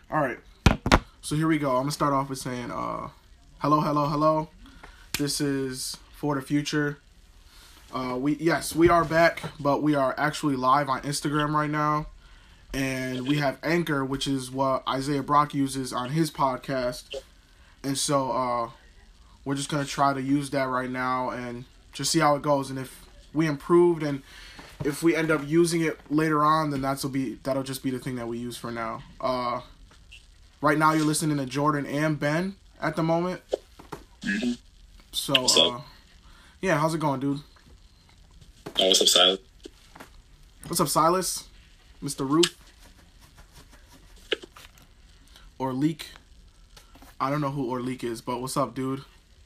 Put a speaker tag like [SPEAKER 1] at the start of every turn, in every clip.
[SPEAKER 1] All right. So here we go. I'm gonna start off with saying, hello, hello, hello. This is For the Future. We are back, but we are actually live on Instagram right now, and we have Anchor, which is what Isaiah Brock uses on his podcast, and so we're just gonna try to use that right now and just see how it goes. And if we improved and if we end up using it later on, then that'll just be the thing that we use for now. Right now, you're listening to Jordan and Ben at the moment.
[SPEAKER 2] Mm-hmm.
[SPEAKER 1] So, yeah, how's it going, dude?
[SPEAKER 2] Oh, what's up, Silas?
[SPEAKER 1] What's up, Silas? Mr. Ruth? Orleek? I don't know who Orleek is, but what's up, dude?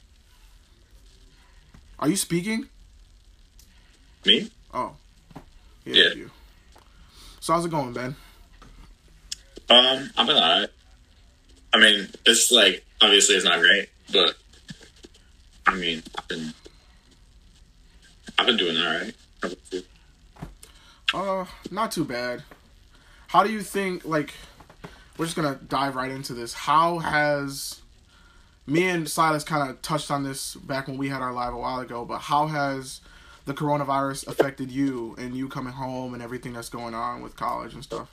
[SPEAKER 1] Are you speaking?
[SPEAKER 2] Me?
[SPEAKER 1] Oh.
[SPEAKER 2] Yeah.
[SPEAKER 1] You. So how's it going, Ben?
[SPEAKER 2] I've been alright. I mean, it's like, obviously it's not great, but I mean, I've been doing alright. How about you?
[SPEAKER 1] Not too bad. How do you think, like, we're just gonna dive right into this. How has, me and Silas kind of touched on this back when we had our live a while ago, but how has the coronavirus affected you and you coming home and everything that's going on with college and stuff?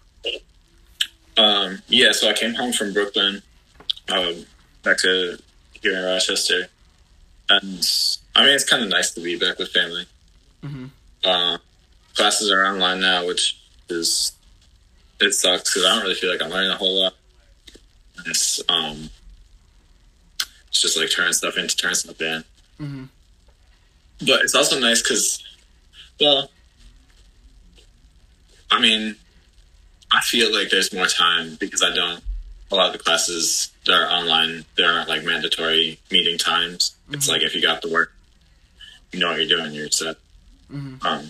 [SPEAKER 2] Yeah, so I came home from Brooklyn, back to here in Rochester, and I mean, it's kind of nice to be back with family.
[SPEAKER 1] Mm-hmm.
[SPEAKER 2] Classes are online now, which it sucks because I don't really feel like I'm learning a whole lot. It's just like turning stuff in to turn stuff in.
[SPEAKER 1] Mm-hmm.
[SPEAKER 2] But it's also nice because, well, I mean, I feel like there's more time because a lot of the classes that are online, there aren't like mandatory meeting times. Mm-hmm. It's like if you got to work, you know what you're doing, you're set.
[SPEAKER 1] Mm-hmm.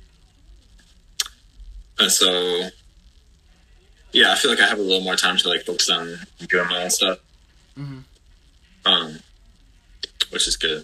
[SPEAKER 2] And so, yeah, I feel like I have a little more time to like focus on doing my own stuff.
[SPEAKER 1] Mm-hmm.
[SPEAKER 2] Which is good.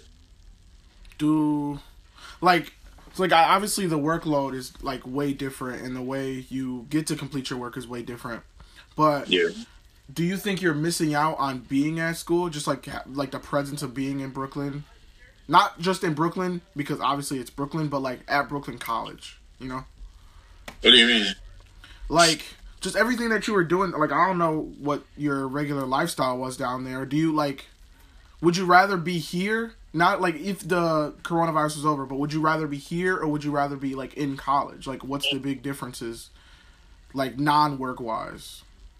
[SPEAKER 1] Obviously the workload is like way different and the way you get to complete your work is way different. But
[SPEAKER 2] yeah.
[SPEAKER 1] Do you think you're missing out on being at school, just like the presence of being in Brooklyn? Not just in Brooklyn, because obviously it's Brooklyn, but like at Brooklyn College, you know?
[SPEAKER 2] What do you mean?
[SPEAKER 1] Like, just everything that you were doing, like, I don't know what your regular lifestyle was down there. Do you, like, would you rather be here? Not, like, if the coronavirus was over, but would you rather be here or would you rather be, like, in college? Like, what's the big differences, like, non-work-wise?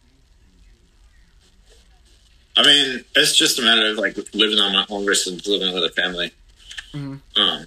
[SPEAKER 2] I mean, it's just a matter of, like, living on my own versus living with a family.
[SPEAKER 1] Mm-hmm.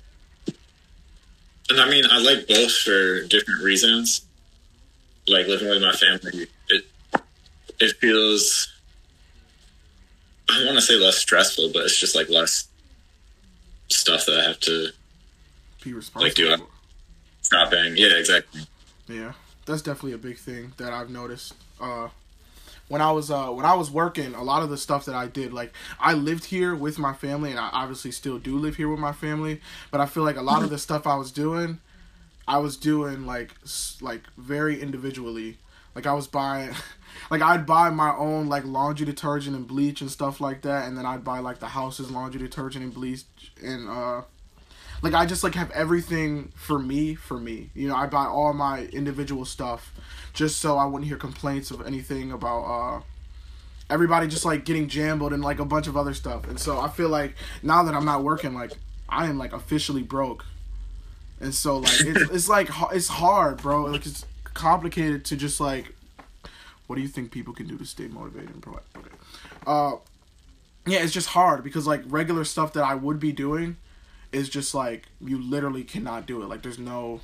[SPEAKER 2] And, I mean, I like both for different reasons. Like, living with my family, it feels, I don't want to say less stressful, but it's just, like, less stuff that I have to
[SPEAKER 1] be responsible.
[SPEAKER 2] Like, do shopping. Yeah, exactly.
[SPEAKER 1] Yeah, that's definitely a big thing that I've noticed. When I was working, a lot of the stuff that I did, like, I lived here with my family, and I obviously still do live here with my family, but I feel like a lot of the stuff I was doing like very individually. Like, I was buying, like, I'd buy my own, like, laundry detergent and bleach and stuff like that, and then I'd buy, like, the house's laundry detergent and bleach, and, like, I just, like, have everything for me, you know, I buy all my individual stuff, just so I wouldn't hear complaints of anything about, everybody just, like, getting jambled and, like, a bunch of other stuff, and so I feel like, now that I'm not working, like, I am, like, officially broke, and so, like, it's like, it's hard, bro, like, it's complicated to just, like, what do you think people can do to stay motivated and proactive? Okay. Yeah, it's just hard, because, like, regular stuff that I would be doing is just, like, you literally cannot do it, like, there's no,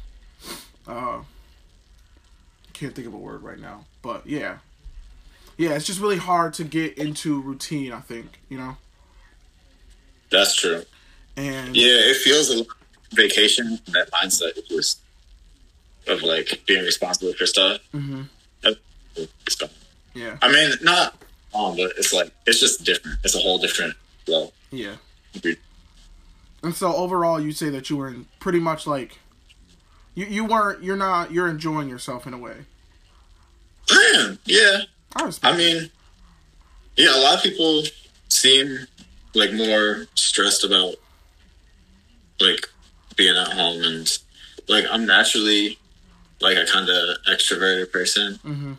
[SPEAKER 1] can't think of a word right now, but, yeah, it's just really hard to get into routine, I think, you know?
[SPEAKER 2] That's true.
[SPEAKER 1] And
[SPEAKER 2] yeah, it feels a vacation, that mindset of like being responsible for stuff.
[SPEAKER 1] Mm-hmm.
[SPEAKER 2] Yeah. I mean, not wrong, but it's like, it's just different. It's a whole different flow.
[SPEAKER 1] Yeah. And so overall, you say that you were in pretty much like, you're enjoying yourself in a way.
[SPEAKER 2] I am, yeah.
[SPEAKER 1] I
[SPEAKER 2] mean, Yeah, a lot of people seem like more stressed about like being at home, and like I'm naturally like a kind of extroverted person,
[SPEAKER 1] Mm-hmm.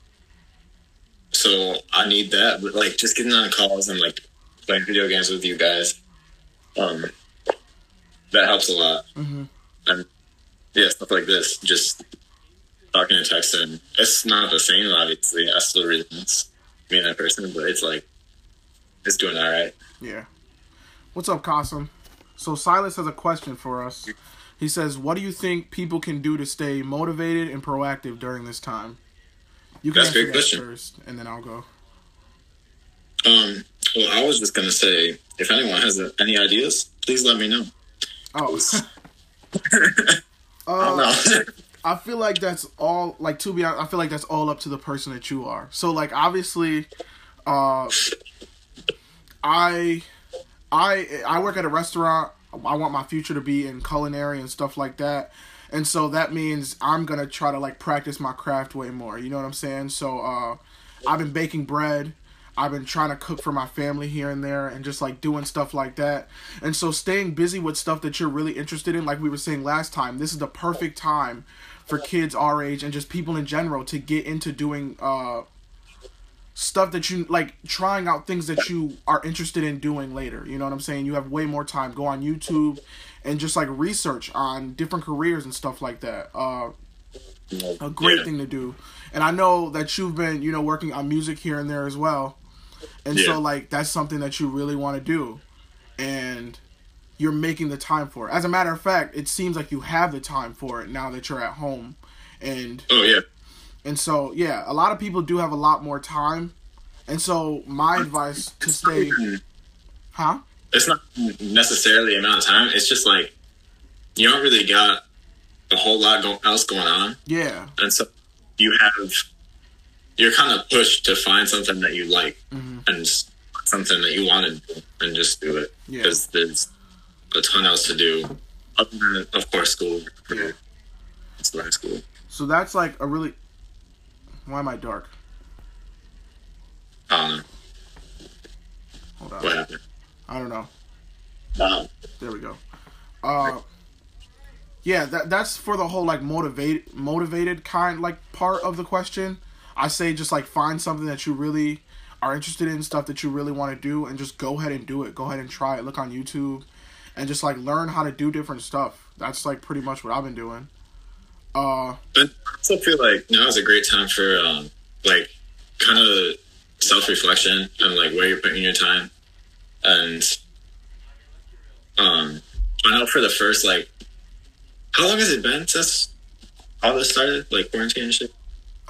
[SPEAKER 2] so I need that. But like just getting on calls and like playing video games with you guys, um, that helps a lot.
[SPEAKER 1] Mm-hmm.
[SPEAKER 2] And yeah, stuff like this, just talking and texting. It's not the same, obviously. I still really miss being that person, but it's like it's doing all right.
[SPEAKER 1] Yeah. What's up, Kasim? So Silas has a question for us. He says, "What do you think people can do to stay motivated and proactive during this time?" You can
[SPEAKER 2] That's a
[SPEAKER 1] answer
[SPEAKER 2] great
[SPEAKER 1] that
[SPEAKER 2] question.
[SPEAKER 1] first, and then I'll go.
[SPEAKER 2] Well, I was just gonna say, if anyone has any ideas, please let me know.
[SPEAKER 1] Oh.
[SPEAKER 2] I don't know.
[SPEAKER 1] I feel like that's all, like, to be honest, I feel like that's all up to the person that you are. So, like, obviously, I work at a restaurant. I want my future to be in culinary and stuff like that. And so that means I'm going to try to, like, practice my craft way more. You know what I'm saying? So, I've been baking bread. I've been trying to cook for my family here and there and just, like, doing stuff like that. And so staying busy with stuff that you're really interested in, like we were saying last time, this is the perfect time for kids our age and just people in general to get into doing stuff that you like, trying out things that you are interested in doing later. You know what I'm saying? You have way more time. Go on YouTube and just like research on different careers and stuff like that. A great thing to do. And I know that you've been, you know, working on music here and there as well. And so like that's something that you really want to do. And you're making the time for it. As a matter of fact, it seems like you have the time for it now that you're at home. And
[SPEAKER 2] Oh yeah.
[SPEAKER 1] and so, yeah, a lot of people do have a lot more time. And so, my advice to stay... Huh?
[SPEAKER 2] It's not necessarily the amount of time. It's just like you don't really got a whole lot else going on.
[SPEAKER 1] Yeah.
[SPEAKER 2] And so you're kind of pushed to find something that you like and something that you want to do and just do it.
[SPEAKER 1] Yeah.
[SPEAKER 2] Because there's a ton else to do. Other than, of course, school.
[SPEAKER 1] Yeah.
[SPEAKER 2] It's high school.
[SPEAKER 1] So, that's like a really... Why am I dark?
[SPEAKER 2] I don't know.
[SPEAKER 1] Hold on.
[SPEAKER 2] What happened?
[SPEAKER 1] I don't know.
[SPEAKER 2] No.
[SPEAKER 1] There we go. Yeah, that's for the whole like motivated kind like part of the question. I say just like find something that you really are interested in, stuff that you really want to do, and just go ahead and do it. Go ahead and try it. Look on YouTube, and just like learn how to do different stuff. That's like pretty much what I've been doing.
[SPEAKER 2] But I also feel like now is a great time for like kind of self-reflection and like where you're putting your time. And I know for the first like, how long has it been since all this started, like quarantine and shit?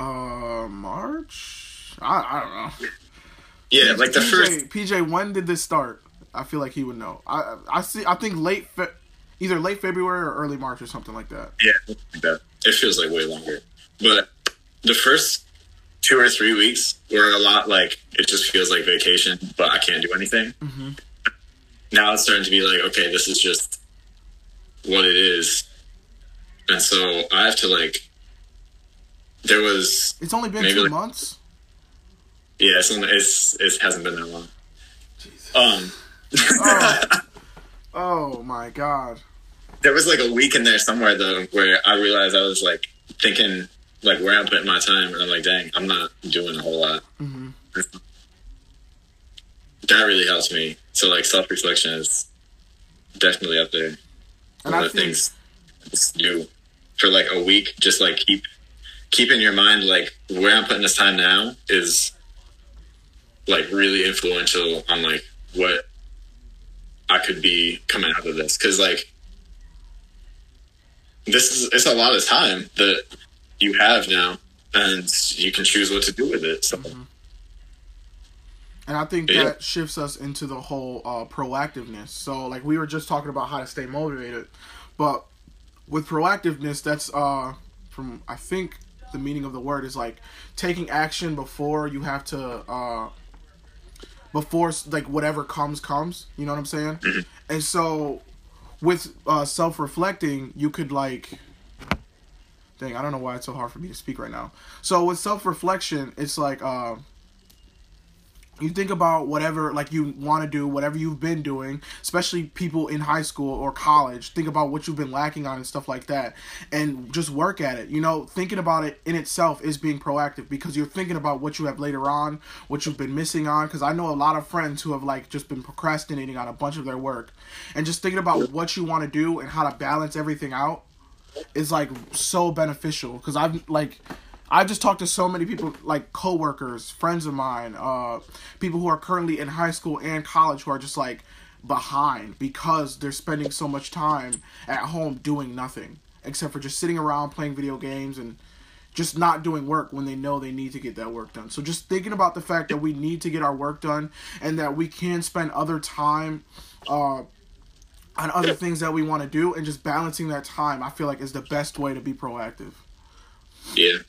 [SPEAKER 1] March? I don't know.
[SPEAKER 2] Yeah, like the first.
[SPEAKER 1] PJ, when did this start? I feel like he would know. I think either late February or early March or something like that.
[SPEAKER 2] Yeah, like that. It feels like way longer. But the first 2 or 3 weeks were a lot like it just feels like vacation, but I can't do anything.
[SPEAKER 1] Mm-hmm.
[SPEAKER 2] Now it's starting to be like, okay, this is just what it is. And so I have to like. There was.
[SPEAKER 1] It's only been
[SPEAKER 2] maybe
[SPEAKER 1] 2
[SPEAKER 2] like,
[SPEAKER 1] months.
[SPEAKER 2] Yeah, it hasn't been that long.
[SPEAKER 1] Jesus. Oh my God.
[SPEAKER 2] There was like a week in there somewhere though where I realized I was like thinking like where I'm putting my time, and I'm like, dang, I'm not doing a whole lot.
[SPEAKER 1] Mm-hmm.
[SPEAKER 2] That really helps me. So like self-reflection is definitely up there.
[SPEAKER 1] And
[SPEAKER 2] One of the things to do for like a week, just like keep in your mind like where I'm putting this time now is like really influential on like what I could be coming out of this. Cause like it's a lot of time that you have now and you can choose what to do with it. So
[SPEAKER 1] And I think that shifts us into the whole proactiveness. So like we were just talking about how to stay motivated, but with proactiveness, that's from, I think the meaning of the word is like taking action before you have to before like whatever comes, you know what I'm saying?
[SPEAKER 2] Mm-hmm.
[SPEAKER 1] And so with self-reflecting, you could like, dang, I don't know why it's so hard for me to speak right now. So with self-reflection, it's like you think about whatever like you want to do, whatever you've been doing, especially people in high school or college, think about what you've been lacking on and stuff like that, and just work at it. You know, thinking about it in itself is being proactive, because you're thinking about what you have later on, what you've been missing on. Because I know a lot of friends who have like just been procrastinating on a bunch of their work, and just thinking about what you want to do and how to balance everything out is like so beneficial. Because I've just talked to so many people, like coworkers, friends of mine, people who are currently in high school and college who are just like behind because they're spending so much time at home doing nothing except for just sitting around playing video games and just not doing work when they know they need to get that work done. So just thinking about the fact that we need to get our work done and that we can spend other time on other things that we want to do, and just balancing that time, I feel like is the best way to be proactive.
[SPEAKER 2] Yeah.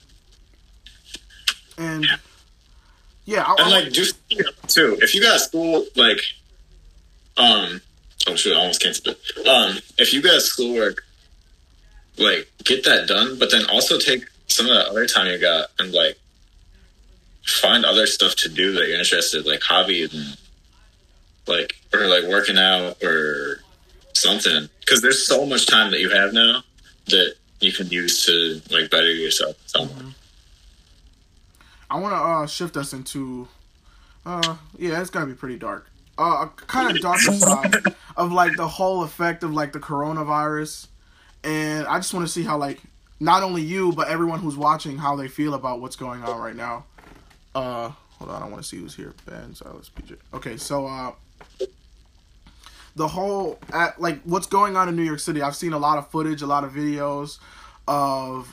[SPEAKER 1] And yeah,
[SPEAKER 2] and like just too, if you got school, like, oh shoot, I almost canceled it. If you got schoolwork, like, get that done, but then also take some of that other time you got and like find other stuff to do that you're interested, like hobbies and like, or like working out or something. Because there's so much time that you have now that you can use to like better yourself. Mm-hmm.
[SPEAKER 1] I want to shift us into, yeah, it's going to be pretty dark. A kind of darker side of, like, the whole effect of, like, the coronavirus. And I just want to see how, like, not only you, but everyone who's watching, how they feel about what's going on right now. Hold on, I want to see who's here. Ben, Silas, PJ. Okay, so, the whole, like, what's going on in New York City. I've seen a lot of footage, a lot of videos of,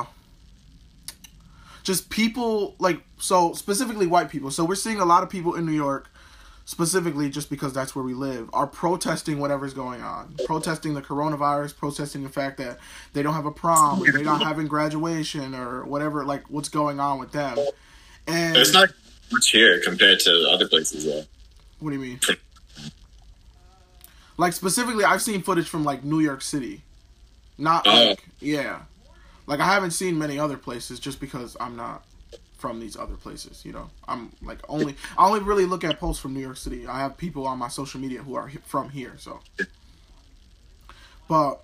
[SPEAKER 1] just people, like, so specifically white people. So we're seeing a lot of people in New York, specifically just because that's where we live, are protesting whatever's going on. Protesting the coronavirus, protesting the fact that they don't have a prom, or they're not having graduation, or whatever, like, what's going on with them. And
[SPEAKER 2] it's not much here compared to other places, though.
[SPEAKER 1] What do you mean? Like, specifically, I've seen footage from, like, New York City. Not, like, yeah. Like, I haven't seen many other places just because I'm not from these other places, you know. I'm, like, I only really look at posts from New York City. I have people on my social media who are from here, so. But,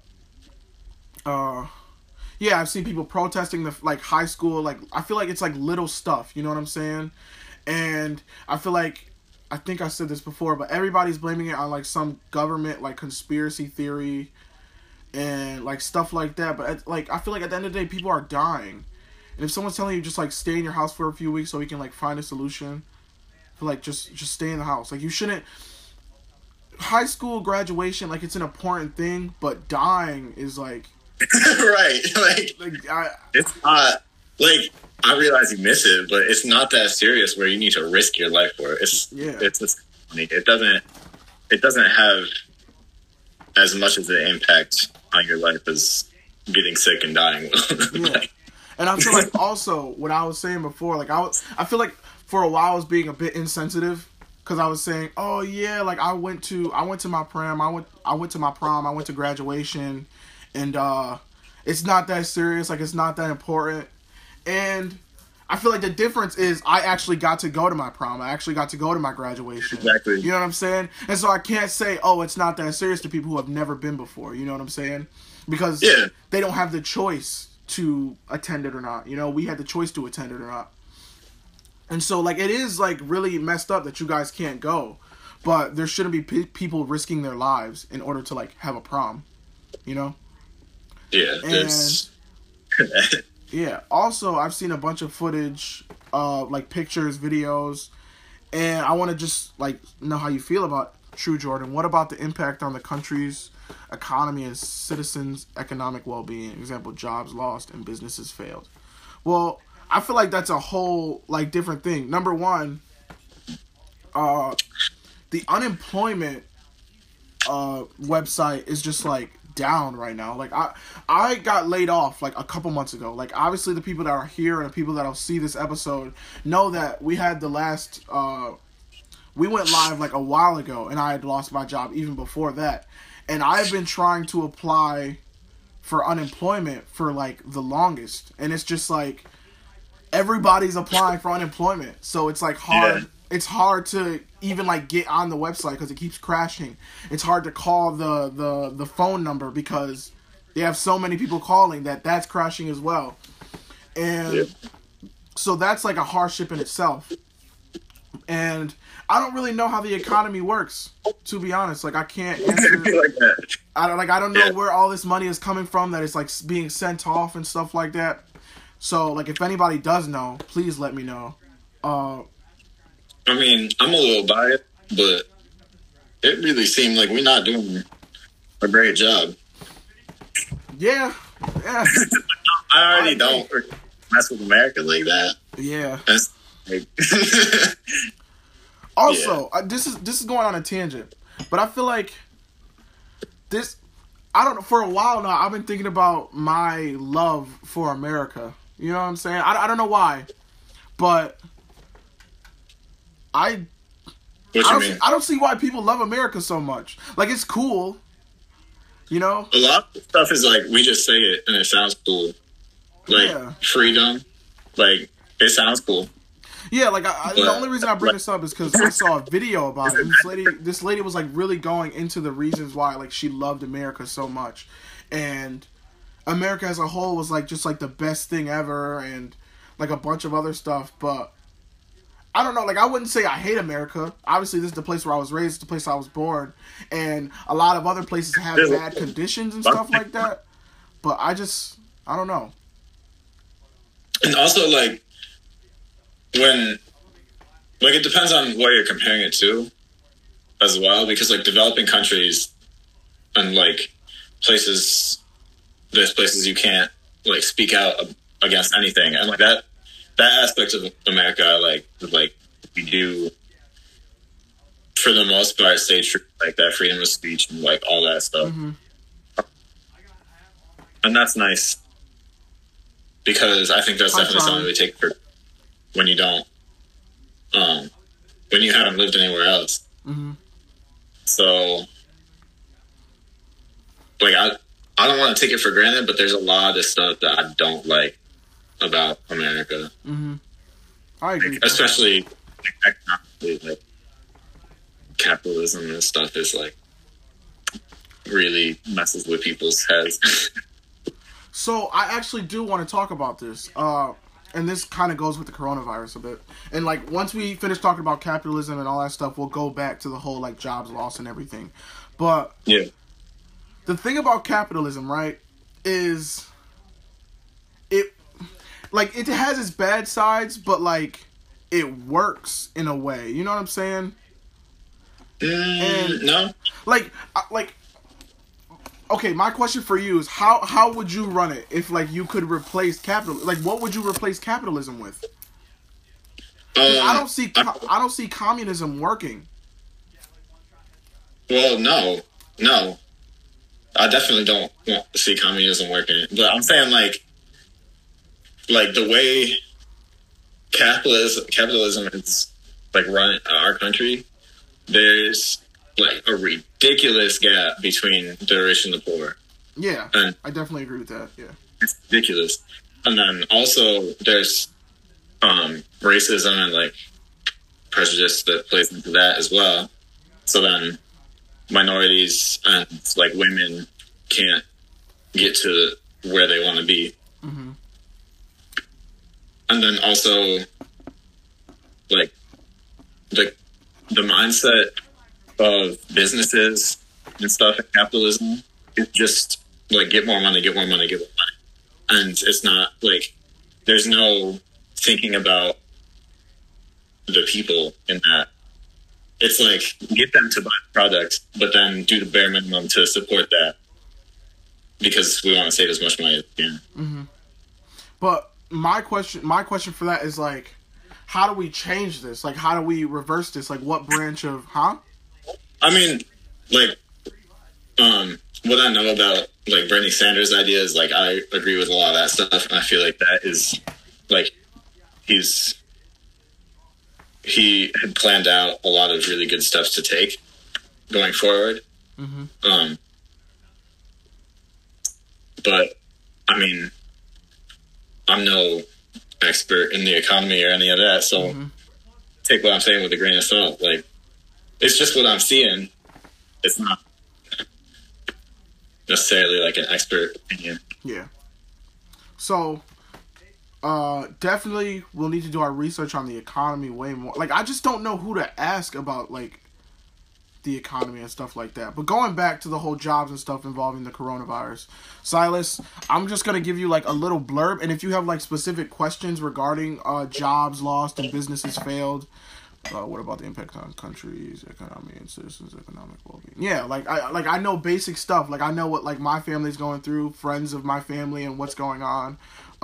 [SPEAKER 1] yeah, I've seen people protesting the, like, high school, like, I feel like it's, like, little stuff, you know what I'm saying? And I feel like, I think I said this before, but everybody's blaming it on, like, some government, like, conspiracy theory and, like, stuff like that. But, like, I feel like at the end of the day, people are dying. And if someone's telling you just, like, stay in your house for a few weeks so we can, like, find a solution, I feel like just stay in the house. Like, you shouldn't... High school graduation, like, it's an important thing, but dying is, like...
[SPEAKER 2] Right. Like it's not... Like, I realize you miss it, but it's not that serious where you need to risk your life for it. It's just... It doesn't have as much of the impact on your life as getting sick and dying.
[SPEAKER 1] Yeah. And I feel like also what I was saying before, like I feel like for a while I was being a bit insensitive because I was saying, oh yeah, like I went to my prom, I went to my prom, I went to graduation, and it's not that serious, like it's not that important. And I feel like the difference is I actually got to go to my prom. I actually got to go to my graduation.
[SPEAKER 2] Exactly.
[SPEAKER 1] You know what I'm saying? And so I can't say, oh, it's not that serious to people who have never been before. You know what I'm saying? Because they don't have the choice to attend it or not. You know, we had the choice to attend it or not. And so, like, it is, like, really messed up that you guys can't go. But there shouldn't be people risking their lives in order to, like, have a prom. You know?
[SPEAKER 2] Yeah, there's...
[SPEAKER 1] Yeah. Also, I've seen a bunch of footage, like pictures, videos, and I want to just like know how you feel about True Jordan. What about the impact on the country's economy and citizens' economic well-being? Example: jobs lost and businesses failed. Well, I feel like that's a whole like different thing. Number one, the unemployment website is just like down right now. Like I got laid off like a couple months ago. Like obviously the people that are here and the people that'll see this episode know that we had the last we went live like a while ago and I had lost my job even before that. And I've been trying to apply for unemployment for like the longest. And it's just like everybody's applying for unemployment. So it's like hard. Yeah. it's hard to even like get on the website because it keeps crashing. It's hard to call the phone number because they have so many people calling that's crashing as well. And so that's like a hardship in itself. And I don't really know how the economy works, to be honest. Like I can't answer. I don't know where all this money is coming from that is like being sent off and stuff like that. So like if anybody does know, please let me know.
[SPEAKER 2] I mean, I'm a little biased, but it really seemed like we're not doing a great job.
[SPEAKER 1] Yeah.
[SPEAKER 2] I already don't mess with America like that.
[SPEAKER 1] Yeah.
[SPEAKER 2] Like,
[SPEAKER 1] also, this is going on a tangent, but I feel like this. I don't know. For a while now, I've been thinking about my love for America. You know what I'm saying? I don't know why, but I don't see why people love America so much. Like, it's cool, you know?
[SPEAKER 2] A lot of stuff is like, we just say it and it sounds cool. Like, freedom, like, it sounds cool.
[SPEAKER 1] Yeah, like, the only reason I bring this up is because I saw a video about it. This lady was, like, really going into the reasons why, like, she loved America so much. And America as a whole was, like, just, like, the best thing ever and, like, a bunch of other stuff, but I don't know, like, I wouldn't say I hate America. Obviously, this is the place where I was raised, the place I was born, and a lot of other places have bad conditions and stuff like that, but I don't know.
[SPEAKER 2] And also, like, when, like, it depends on what you're comparing it to as well, because, like, developing countries and, like, there's places you can't, like, speak out against anything, and, like, that aspect of America, like we do, for the most part, stay true, like that freedom of speech and like all that stuff, and that's nice because I think that's definitely something we take for when you don't, when you haven't lived anywhere else. So, like I don't want to take it for granted, but there's a lot of stuff that I don't like about America.
[SPEAKER 1] I agree.
[SPEAKER 2] Like, especially like, economically, like capitalism and stuff is like really messes with people's heads.
[SPEAKER 1] So I actually do want to talk about this. And this kind of goes with the coronavirus a bit. And like once we finish talking about capitalism and all that stuff, we'll go back to the whole like jobs loss and everything. But the thing about capitalism, right, is like, it has its bad sides, but, like, it works in a way. You know what I'm saying?
[SPEAKER 2] No.
[SPEAKER 1] Like, okay, my question for you is, how would you run it if, like, you could replace capitalism? Like, what would you replace capitalism with? I don't see communism working.
[SPEAKER 2] Well, no. I definitely don't want to see communism working. But I'm saying, like the way capitalism is like run our country, there's like a ridiculous gap between the rich and the poor.
[SPEAKER 1] Yeah, and I definitely agree with that. Yeah,
[SPEAKER 2] it's ridiculous. And then also there's racism and like prejudice that plays into that as well. So then minorities and like women can't get to where they want to be. And then also, like, the mindset of businesses and stuff in capitalism is just, like, get more money. And it's not, like, there's no thinking about the people in that. It's like, get them to buy the product, but then do the bare minimum to support that because we want to save as much money as we can.
[SPEAKER 1] But my question for that is like, how do we change this? Like, how do we reverse this? Like, what branch of, I
[SPEAKER 2] mean, like, what I know about like Bernie Sanders' ideas, like I agree with a lot of that stuff, and I feel like that is like he had planned out a lot of really good steps to take going forward. But I mean, I'm no expert in the economy or any of that, so take what I'm saying with a grain of salt. Like, it's just what I'm seeing. It's not necessarily like an expert opinion.
[SPEAKER 1] Yeah. So, definitely we'll need to do our research on the economy way more. Like, I just don't know who to ask about, like, the economy and stuff like that. But going back to the whole jobs and stuff involving the coronavirus, Silas, I'm just going to give you, like, a little blurb. And if you have, like, specific questions regarding jobs lost and businesses failed, what about the impact on countries, economy, and citizens' economic well-being? Yeah, I know basic stuff. Like, I know what, like, my family's going through, friends of my family, and what's going on.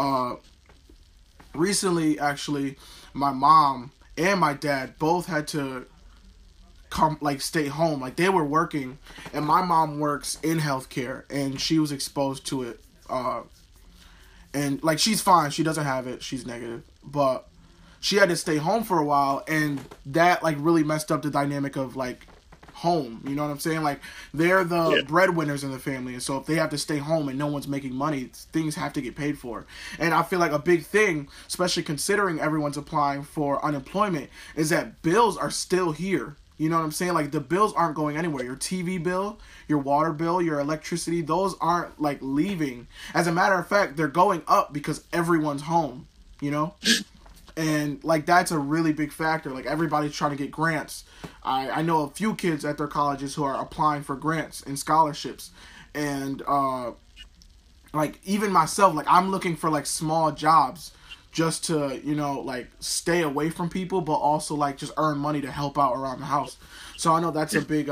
[SPEAKER 1] Recently, actually, my mom and my dad both had to stay home. Like, they were working, and my mom works in healthcare, and she was exposed to it. And, like, she's fine. She doesn't have it. She's negative. But she had to stay home for a while, and that, like, really messed up the dynamic of, like, home. You know what I'm saying? Like, they're the breadwinners in the family, and so if they have to stay home and no one's making money, things have to get paid for. And I feel like a big thing, especially considering everyone's applying for unemployment, is that bills are still here. You know what I'm saying? Like, the bills aren't going anywhere. Your TV bill, your water bill, your electricity, those aren't, like, leaving. As a matter of fact, they're going up because everyone's home, you know? And, like, that's a really big factor. Like, everybody's trying to get grants. I know a few kids at their colleges who are applying for grants and scholarships. And, like, even myself, like, I'm looking for, like, small jobs just to, you know, like, stay away from people, but also, like, just earn money to help out around the house. So I know that's a big,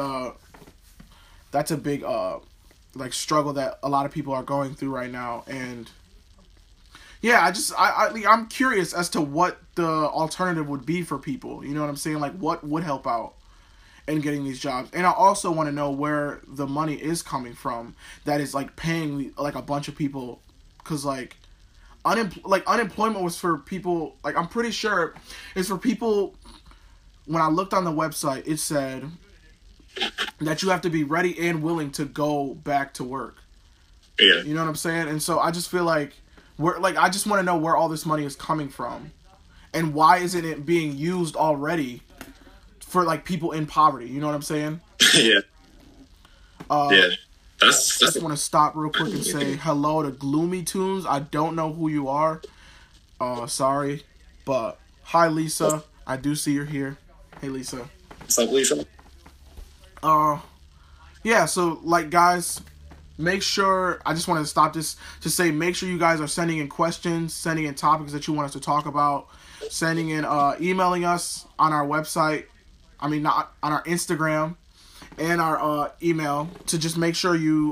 [SPEAKER 1] like, struggle that a lot of people are going through right now. And yeah, I'm curious as to what the alternative would be for people. You know what I'm saying? Like, what would help out in getting these jobs? And I also want to know where the money is coming from that is, like, paying, like, a bunch of people. Because, like, unemployment was for people, like, I'm pretty sure it's for people. When I looked on the website, it said that you have to be ready and willing to go back to work.
[SPEAKER 2] Yeah.
[SPEAKER 1] You know what I'm saying? And so I just feel like I just want to know where all this money is coming from, and why isn't it being used already for, like, people in poverty? You know what I'm saying?
[SPEAKER 2] Yeah. Yeah.
[SPEAKER 1] I just want to stop real quick and say hello to Gloomy Tunes. I don't know who you are. Sorry, but hi, Lisa. I do see you're here. Hey, Lisa.
[SPEAKER 2] What's up, Lisa?
[SPEAKER 1] Yeah. So, like, guys, make sure, I just wanted to stop this to say, make sure you guys are sending in questions, sending in topics that you want us to talk about, sending in, emailing us on our website, not on our Instagram, and our email, to just make sure you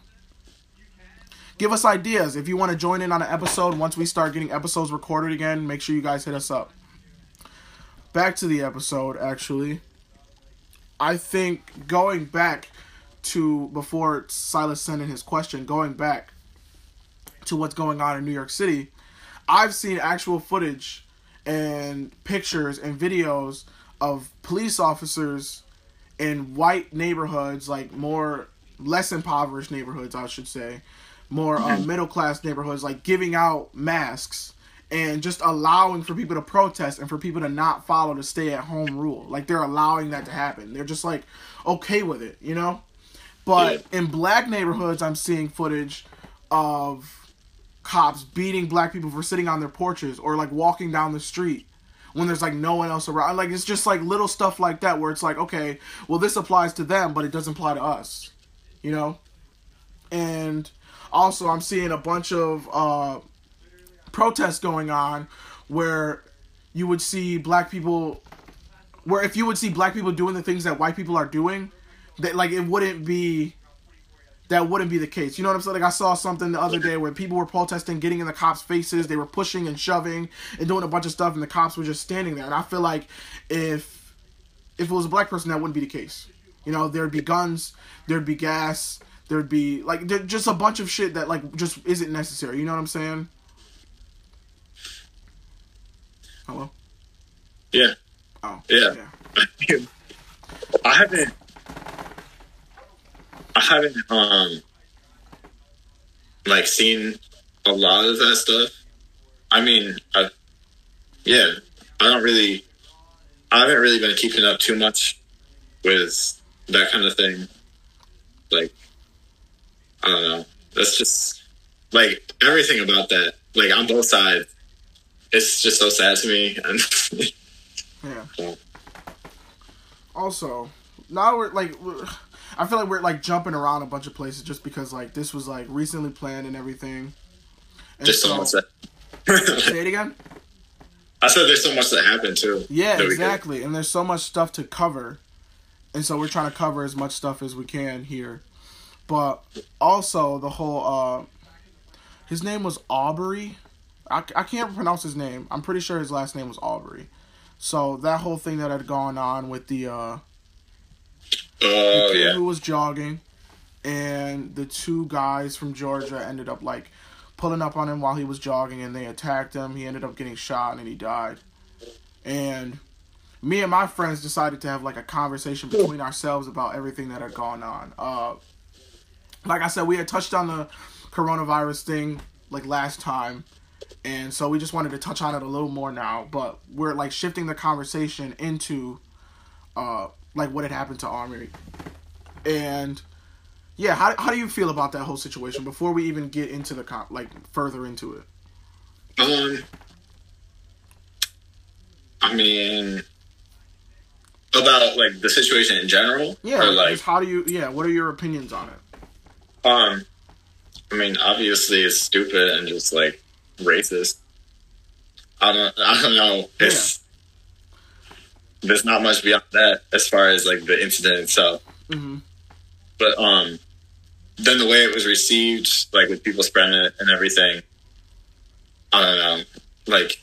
[SPEAKER 1] give us ideas. If you want to join in on an episode, once we start getting episodes recorded again, make sure you guys hit us up. Back to the episode, actually. I think going back to, before Silas sent in his question, going back to what's going on in New York City, I've seen actual footage and pictures and videos of police officers in white neighborhoods, like less impoverished neighborhoods, I should say, more middle-class neighborhoods, like, giving out masks and just allowing for people to protest and for people to not follow the stay-at-home rule. Like, they're allowing that to happen. They're just, like, okay with it, you know? But in black neighborhoods, I'm seeing footage of cops beating black people for sitting on their porches or, like, walking down the street when there's, like, no one else around. Like, it's just, like, little stuff like that where it's like, okay, well, this applies to them, but it doesn't apply to us, you know? And also, I'm seeing a bunch of protests going on where you would see black people, where if you would see black people doing the things that white people are doing, that, like, that wouldn't be the case. You know what I'm saying? Like, I saw something the other day where people were protesting, getting in the cops' faces, they were pushing and shoving and doing a bunch of stuff, and the cops were just standing there. And I feel like if it was a black person, that wouldn't be the case. You know, there'd be guns, there'd be gas, there'd be, like, just a bunch of shit that, like, just isn't necessary. You know what I'm saying? Hello?
[SPEAKER 2] Yeah.
[SPEAKER 1] Oh.
[SPEAKER 2] Yeah. I haven't like, seen a lot of that stuff. I mean, I don't really I haven't really been keeping up too much with that kind of thing. Like, I don't know. That's just, like, everything about that, like, on both sides, it's just so sad to me. And
[SPEAKER 1] Yeah. Also, now I feel like we're, like, jumping around a bunch of places just because, like, this was, like, recently planned and everything. And
[SPEAKER 2] just so much that.
[SPEAKER 1] Say it again?
[SPEAKER 2] I said there's so much that happened, too.
[SPEAKER 1] Yeah, exactly. And there's so much stuff to cover. And so we're trying to cover as much stuff as we can here. But also, the whole, his name was Aubrey. I can't pronounce his name. I'm pretty sure his last name was Aubrey. So that whole thing that had gone on with the kid who was jogging, and the two guys from Georgia ended up, like, pulling up on him while he was jogging, and they attacked him. He ended up getting shot, and he died. And me and my friends decided to have, like, a conversation between ourselves about everything that had gone on. Like I said, we had touched on the coronavirus thing, like, last time. And so we just wanted to touch on it a little more now. But we're, like, shifting the conversation into, like, what had happened to Aubrey. And, yeah, how do you feel about that whole situation before we even get into the, further into it?
[SPEAKER 2] I mean, about, like, the situation in general?
[SPEAKER 1] Yeah,
[SPEAKER 2] or, like,
[SPEAKER 1] what are your opinions on it?
[SPEAKER 2] I mean, obviously it's stupid and just, like, racist. I don't know. There's not much beyond that as far as, like, the incident itself.
[SPEAKER 1] Mm-hmm.
[SPEAKER 2] But then the way it was received, like, with people spreading it and everything, I don't know. Like,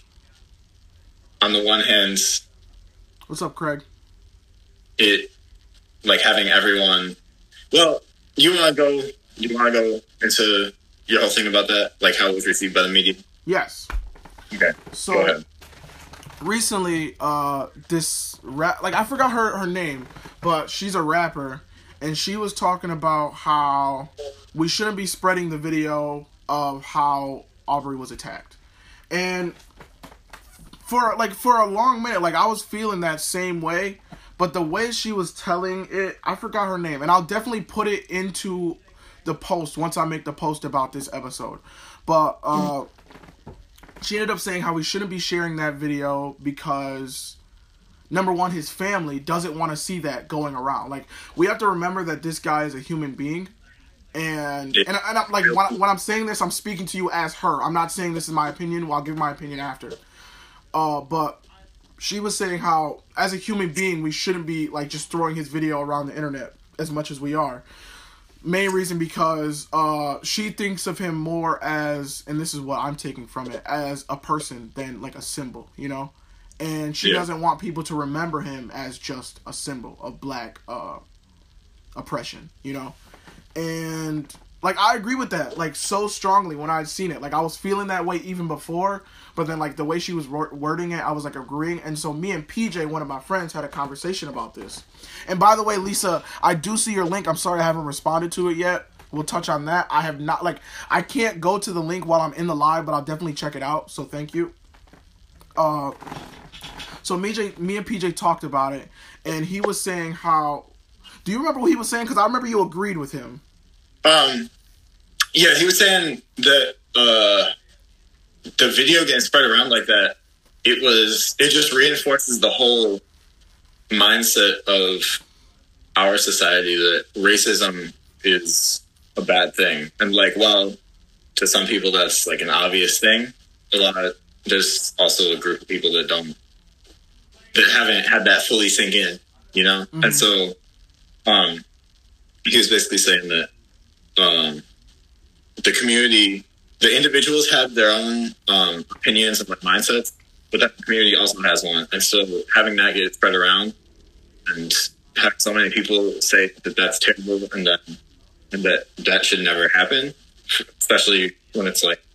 [SPEAKER 2] on the one hand,
[SPEAKER 1] what's up, Craig?
[SPEAKER 2] It, like, having everyone. Well, you want to go into your whole thing about that, like how it was received by the media?
[SPEAKER 1] Yes.
[SPEAKER 2] Okay.
[SPEAKER 1] So,
[SPEAKER 2] go ahead.
[SPEAKER 1] Recently, this I forgot her name, but she's a rapper, and she was talking about how we shouldn't be spreading the video of how Aubrey was attacked. And for a long minute, like, I was feeling that same way, but the way she was telling it, I forgot her name, and I'll definitely put it into the post once I make the post about this episode. But she ended up saying how we shouldn't be sharing that video because, number one, his family doesn't want to see that going around. Like, we have to remember that this guy is a human being, and I'm, like, when I'm saying this, I'm speaking to you as her. I'm not saying this is my opinion. Well, I'll give my opinion after. But she was saying how, as a human being, we shouldn't be, like, just throwing his video around the internet as much as we are. Main reason because she thinks of him more as, and this is what I'm taking from it, as a person than, like, a symbol, you know? And she doesn't want people to remember him as just a symbol of black oppression, you know? And, like, I agree with that, like, so strongly when I'd seen it. Like, I was feeling that way even before, but then, like, the way she was wording it, I was, like, agreeing. And so me and PJ, one of my friends, had a conversation about this. And by the way, Lisa, I do see your link. I'm sorry I haven't responded to it yet. We'll touch on that. I have not, like, I can't go to the link while I'm in the live, but I'll definitely check it out. So thank you. So me and PJ talked about it, and he was saying how, do you remember what he was saying? Because I remember you agreed with him.
[SPEAKER 2] Yeah, he was saying that the video getting spread around like that, it just reinforces the whole mindset of our society that racism is a bad thing. And, like, while to some people that's, like, an obvious thing, there's also a group of people that haven't had that fully sink in, you know? Mm-hmm. And so he was basically saying that the community, the individuals have their own opinions and, like, mindsets, but that community also has one. And so having that get spread around and have so many people say that that's terrible and that should never happen, especially when it's like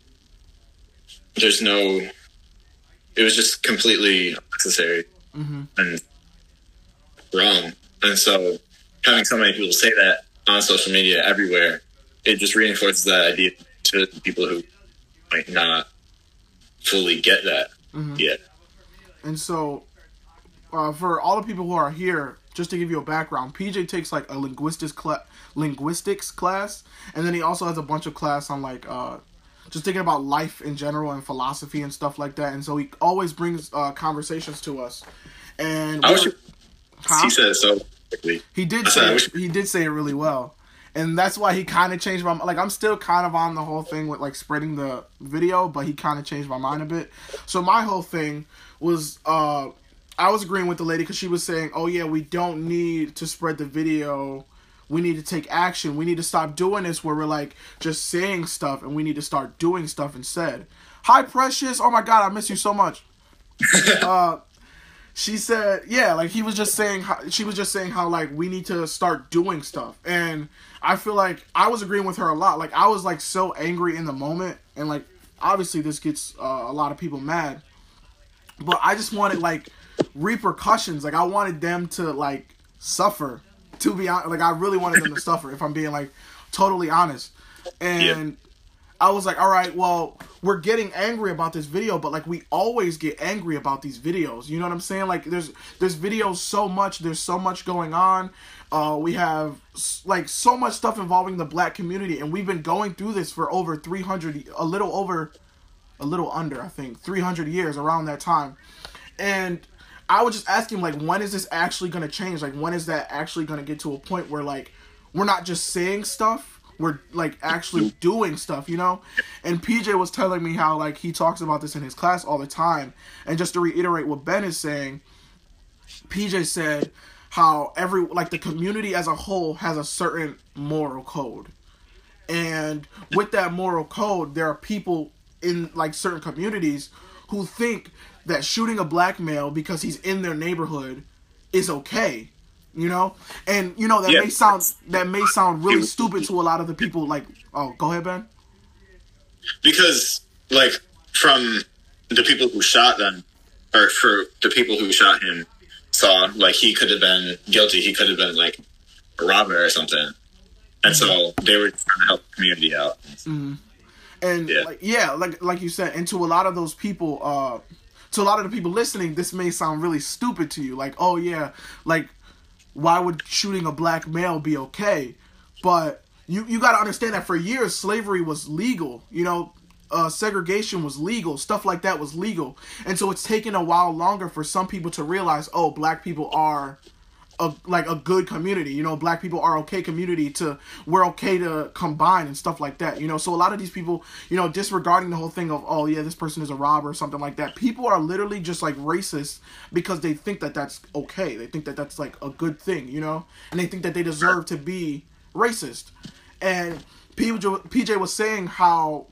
[SPEAKER 2] it was just completely unnecessary and wrong. And so having so many people say that on social media everywhere, it just reinforces that idea to people who might not fully get that yet.
[SPEAKER 1] And so for all the people who are here, just to give you a background, PJ takes like a linguistics class, and then he also has a bunch of class on like just thinking about life in general and philosophy and stuff like that. And so he always brings conversations to us. And
[SPEAKER 2] he said it so quickly.
[SPEAKER 1] He did say it really well. And that's why he kind of changed my mind. Like, I'm still kind of on the whole thing with, like, spreading the video, but he kind of changed my mind a bit. So my whole thing was, I was agreeing with the lady because she was saying, oh, yeah, we don't need to spread the video. We need to take action. We need to stop doing this where we're, like, just saying stuff, and we need to start doing stuff instead. Hi, Precious. Oh, my God, I miss you so much. She said, yeah, like, she was just saying how, like, we need to start doing stuff. And I feel like I was agreeing with her a lot. Like, I was, like, so angry in the moment. And, like, obviously this gets a lot of people mad. But I just wanted, like, repercussions. Like, I wanted them to, like, suffer. To be honest, like, I really wanted them to suffer, if I'm being, like, totally honest. And I was like, all right, well, we're getting angry about this video, but, like, we always get angry about these videos. You know what I'm saying? Like, there's videos so much. There's so much going on. We have, like, so much stuff involving the black community, and we've been going through this for over 300, a little under, I think, 300 years, around that time. And I was just asking, like, when is this actually going to change? Like, when is that actually going to get to a point where, like, we're not just saying stuff, we're, like, actually doing stuff, you know? And PJ was telling me how, like, he talks about this in his class all the time. And just to reiterate what Ben is saying, PJ said how the community as a whole has a certain moral code. And with that moral code, there are people in, like, certain communities who think that shooting a black male because he's in their neighborhood is okay, you know? And, you know, that may sound really stupid to a lot of the people, like, oh, go ahead, Ben.
[SPEAKER 2] Because, like, from the people who shot them, or for the people who shot him, saw, like, he could have been guilty, he could have been, like, a robber or something. And so they were trying to help the community out.
[SPEAKER 1] Mm-hmm. And, like you said, and to a lot of those people, to a lot of the people listening, this may sound really stupid to you. Like, oh, yeah, like, why would shooting a black male be okay? But you got to understand that for years, slavery was legal. You know, segregation was legal. Stuff like that was legal. And so it's taken a while longer for some people to realize, oh, black people are a good community, you know, black people are okay community, we're okay to combine and stuff like that, you know. So a lot of these people, you know, disregarding the whole thing of, oh yeah, this person is a robber or something like that, people are literally just, like, racist because they think that that's okay. They think that that's, like, a good thing, you know, and they think that they deserve to be racist. And PJ was saying how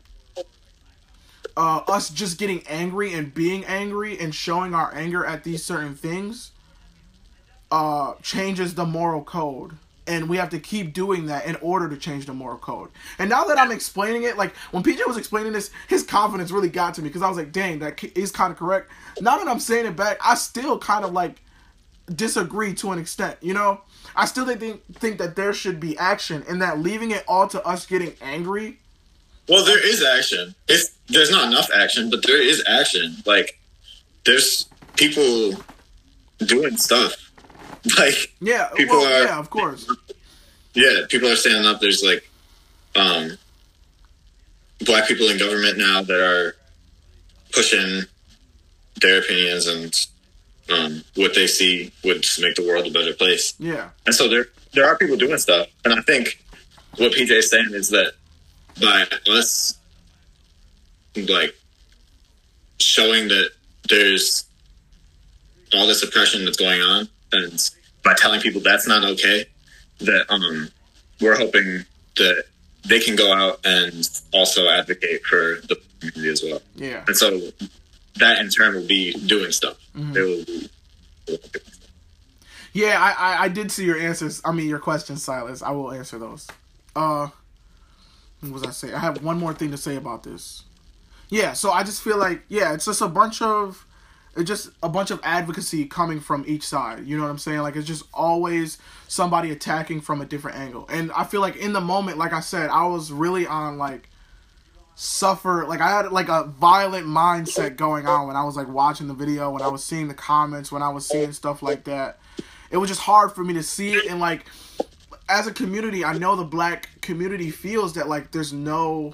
[SPEAKER 1] us just getting angry and being angry and showing our anger at these certain things changes the moral code, and we have to keep doing that in order to change the moral code. And now that I'm explaining it, like, when PJ was explaining this, his confidence really got to me, because I was like, dang, that is kind of correct. Now that I'm saying it back, I still kind of, like, disagree to an extent, you know? I still think that there should be action, and that leaving it all to us getting angry.
[SPEAKER 2] Well, there is action. There's not enough action, but there is action. Like, there's people doing stuff. Like,
[SPEAKER 1] yeah,
[SPEAKER 2] people are,
[SPEAKER 1] yeah, of course.
[SPEAKER 2] Yeah, people are standing up. There's, like, black people in government now that are pushing their opinions and what they see would make the world a better place.
[SPEAKER 1] Yeah.
[SPEAKER 2] And so there are people doing stuff. And I think what PJ is saying is that by us, like, showing that there's all this oppression that's going on, and by telling people that's not okay, that we're hoping that they can go out and also advocate for the community as well.
[SPEAKER 1] Yeah.
[SPEAKER 2] And so that in turn will be doing stuff.
[SPEAKER 1] Mm-hmm.
[SPEAKER 2] They will be doing stuff.
[SPEAKER 1] Yeah, I did see your answers. I mean, your questions, Silas. I will answer those. What was I saying? I have one more thing to say about this. Yeah, so I just feel like, yeah, it's just a bunch of advocacy coming from each side. You know what I'm saying? Like, it's just always somebody attacking from a different angle. And I feel like in the moment, like I said, I was really on, like, suffer, like I had like a violent mindset going on when I was like watching the video, when I was seeing the comments, when I was seeing stuff like that. It was just hard for me to see it, and like as a community, I know the black community feels that like there's no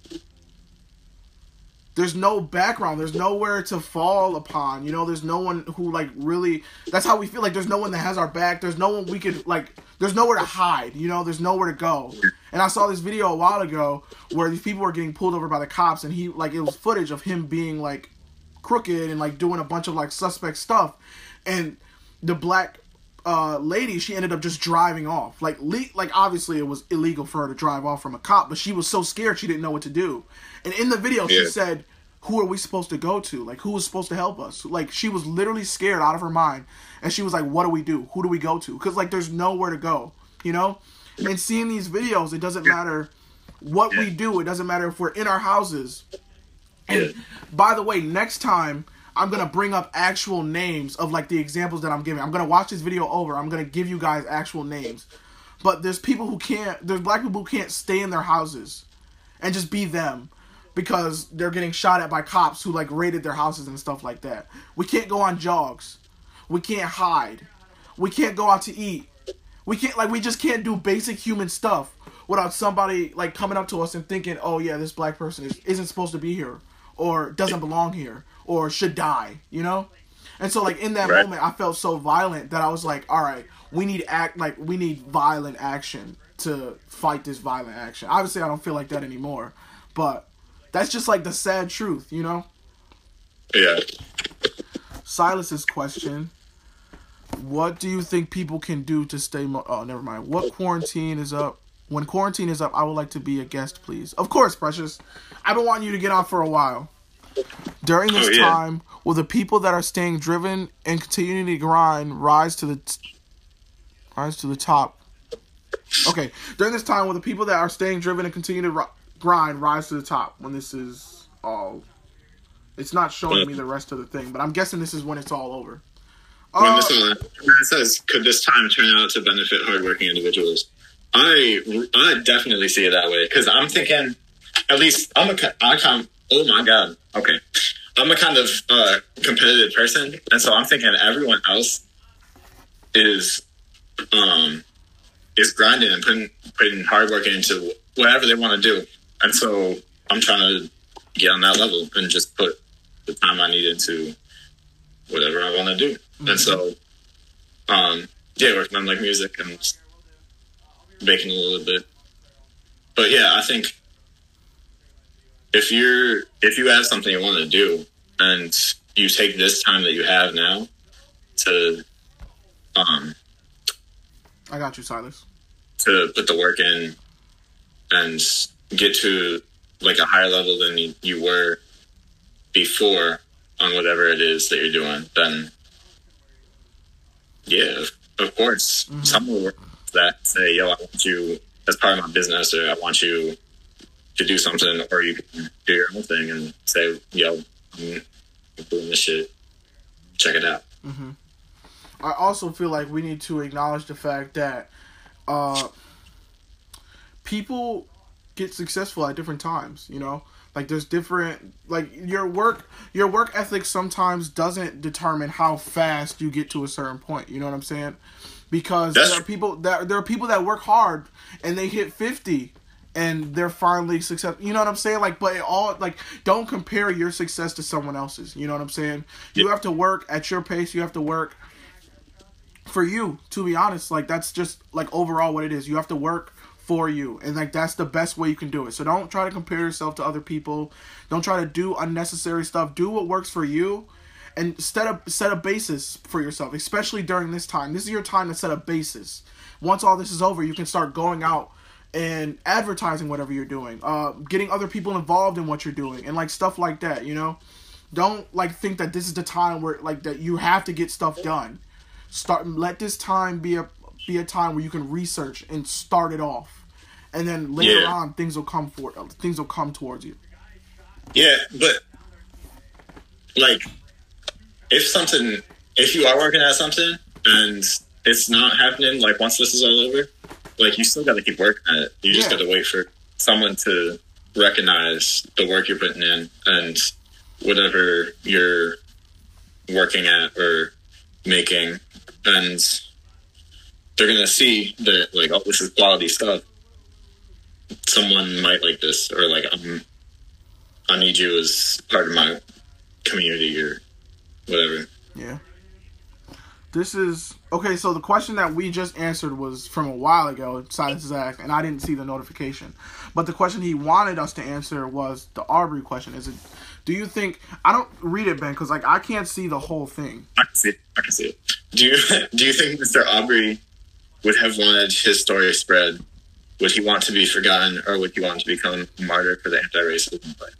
[SPEAKER 1] background, there's nowhere to fall upon, you know, there's no one who like really, that's how we feel, like there's no one that has our back, there's no one we could like, there's nowhere to hide, you know, there's nowhere to go. And I saw this video a while ago where these people were getting pulled over by the cops, and he like, it was footage of him being like crooked and like doing a bunch of like suspect stuff, and the black lady, she ended up just driving off. Like obviously it was illegal for her to drive off from a cop, but she was so scared she didn't know what to do. And in the video, she said, "Who are we supposed to go to? Like, who is supposed to help us?" Like, she was literally scared out of her mind, and she was like, "What do we do? Who do we go to?" Because like, there's nowhere to go, you know. And seeing these videos, it doesn't matter what we do. It doesn't matter if we're in our houses. And by the way, next time, I'm going to bring up actual names of, like, the examples that I'm giving. I'm going to watch this video over. I'm going to give you guys actual names. But there's people who can't, there's black people who can't stay in their houses and just be them because they're getting shot at by cops who, like, raided their houses and stuff like that. We can't go on jogs. We can't hide. We can't go out to eat. We can't, like, we just can't do basic human stuff without somebody, like, coming up to us and thinking, oh, yeah, this black person isn't supposed to be here or doesn't belong here, or should die, you know? And so, like, in that moment, I felt so violent that I was like, all right, we need violent action to fight this violent action. Obviously, I don't feel like that anymore, but that's just, like, the sad truth, you know?
[SPEAKER 2] Yeah.
[SPEAKER 1] Silas's question, what do you think people can do to stay oh, never mind. What quarantine is up? When quarantine is up, I would like to be a guest, please. Of course, Precious. I've been wanting you to get on for a while. During this time, will the people that are staying driven and continuing to grind rise to the top? Okay, during this time, will the people that are staying driven and continue to grind rise to the top when this is all? It's not showing me the rest of the thing, but I'm guessing this is when it's all over.
[SPEAKER 2] When it says, could this time turn out to benefit hardworking individuals? I definitely see it that way, because I'm thinking, at least oh my God. Okay. I'm a kind of competitive person, and so I'm thinking everyone else is grinding and putting hard work into whatever they want to do. And so I'm trying to get on that level and just put the time I need into whatever I want to do. Mm-hmm. And so, working on like music and baking a little bit. But yeah, I think if you have something you want to do and you take this time that you have now to
[SPEAKER 1] I got you, Silas.
[SPEAKER 2] To put the work in and get to like a higher level than you were before on whatever it is that you're doing, then yeah, of course. Mm-hmm. Some will work that say, yo, I want you as part of my business, or I want you to do something, or you can do your own thing and say, yo, I'm doing this shit. Check it out.
[SPEAKER 1] Mm-hmm. I also feel like we need to acknowledge the fact that people get successful at different times, you know? Like, there's different, like, your work ethic sometimes doesn't determine how fast you get to a certain point, you know what I'm saying? Because there are people that work hard and they hit 50 and they're finally successful, you know what I'm saying? Like, but it all, like, don't compare your success to someone else's, you know what I'm saying? You have to work at your pace, you have to work for you, to be honest. Like, that's just, like, overall what it is. You have to work for you, and like that's the best way you can do it. So don't try to compare yourself to other people. Don't try to do unnecessary stuff. Do what works for you, and set a basis for yourself, especially during this time. This is your time to set a basis. Once all this is over, you can start going out and advertising whatever you're doing, getting other people involved in what you're doing, and like stuff like that, you know? Don't like think that this is the time where like that you have to get stuff done. Let this time be a time where you can research and start it off. And then later on, things will come towards you.
[SPEAKER 2] Yeah, but like, if you are working at something and it's not happening, like once this is all over, like you still got to keep working at it. You just got to wait for someone to recognize the work you're putting in and whatever you're working at or making, and they're gonna see that, like, oh, this is quality stuff. Someone might like this, or like, I need you as part of my community or whatever.
[SPEAKER 1] Yeah. This is okay. So the question that we just answered was from a while ago, Silas Zach, and I didn't see the notification. But the question he wanted us to answer was the Arbery question. Is it? Do you think? I don't read it, Ben, because like I can't see the whole thing.
[SPEAKER 2] I can see it. Do you think Mr. Arbery would have wanted his story spread? Would he want to be forgotten, or would he want to become a martyr for the anti-racism movement?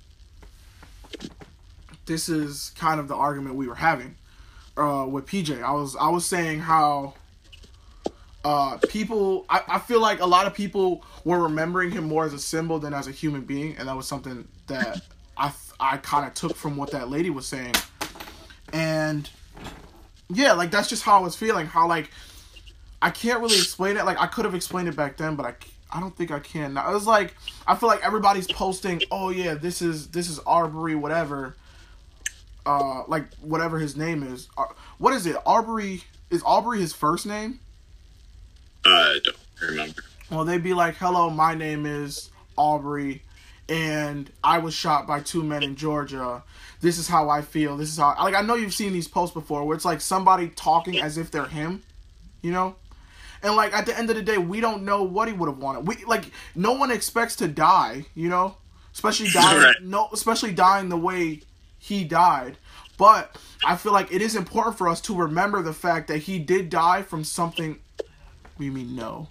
[SPEAKER 1] This is kind of the argument we were having with PJ. I was saying how people. I feel like a lot of people were remembering him more as a symbol than as a human being, and that was something that I kind of took from what that lady was saying. And yeah, like that's just how I was feeling. How like I can't really explain it. Like I could have explained it back then, but I don't think I can now. It was like I feel like everybody's posting, oh yeah, this is Arbery, whatever. Like whatever his name is. What is it? Arbery, is Arbery his first name?
[SPEAKER 2] I don't remember.
[SPEAKER 1] Well, they'd be like, hello, my name is Arbery, and I was shot by 2 men in Georgia. This is how I feel. This is how, like, I know you've seen these posts before where it's like somebody talking as if they're him, you know? And like at the end of the day, we don't know what he would have wanted. We like no one expects to die, you know? Especially dying
[SPEAKER 2] Right.
[SPEAKER 1] Especially dying the way he died. But I feel like it is important for us to remember the fact that he did die from something. What do you mean no?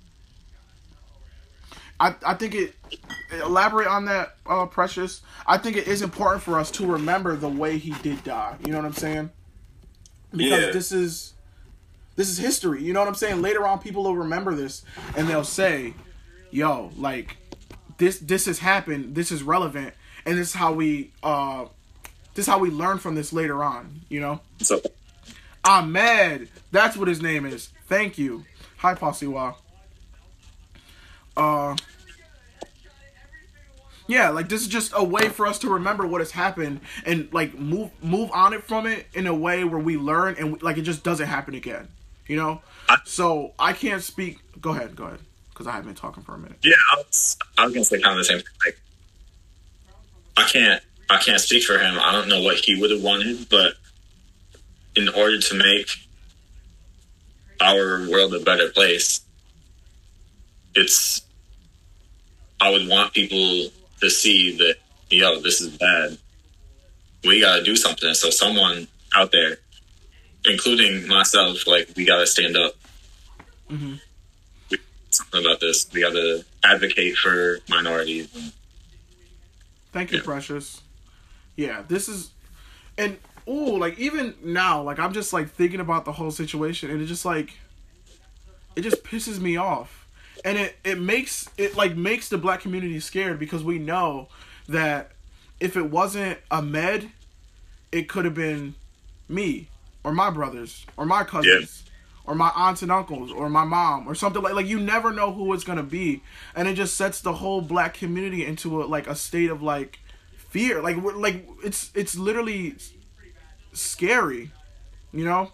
[SPEAKER 1] I think it elaborate on that, Precious. I think it is important for us to remember the way he did die. You know what I'm saying? Because this is history. You know what I'm saying? Later on, people will remember this and they'll say, "Yo, like this has happened. This is relevant, and this is how we learn from this later on." You know?
[SPEAKER 2] So
[SPEAKER 1] Ahmed, that's what his name is. Thank you. Hi, Pasiwa. Yeah, like this is just a way for us to remember what has happened and like move on it from it in a way where we learn and like it just doesn't happen again. You know? So I can't speak. Go ahead, because I have been talking for a minute.
[SPEAKER 2] yeah, I was gonna say kind of the same thing. Like, I can't speak for him. I don't know what he would have wanted, but in order to make our world a better place, I would want people to see that, yo, this is bad. We gotta do something. So someone out there, including myself, like, we gotta stand up.
[SPEAKER 1] Mm-hmm.
[SPEAKER 2] We something about this. We gotta advocate for minorities.
[SPEAKER 1] Thank you, Precious. Yeah, this is, and like even now, like I'm just like thinking about the whole situation, and it just pisses me off, and it makes the black community scared because we know that if it wasn't Ahmed, it could have been me or my brothers or my cousins. Yeah. Or my aunts and uncles, or my mom, or something like you never know who it's gonna be, and it just sets the whole black community into a state of like fear, like it's literally scary, you know.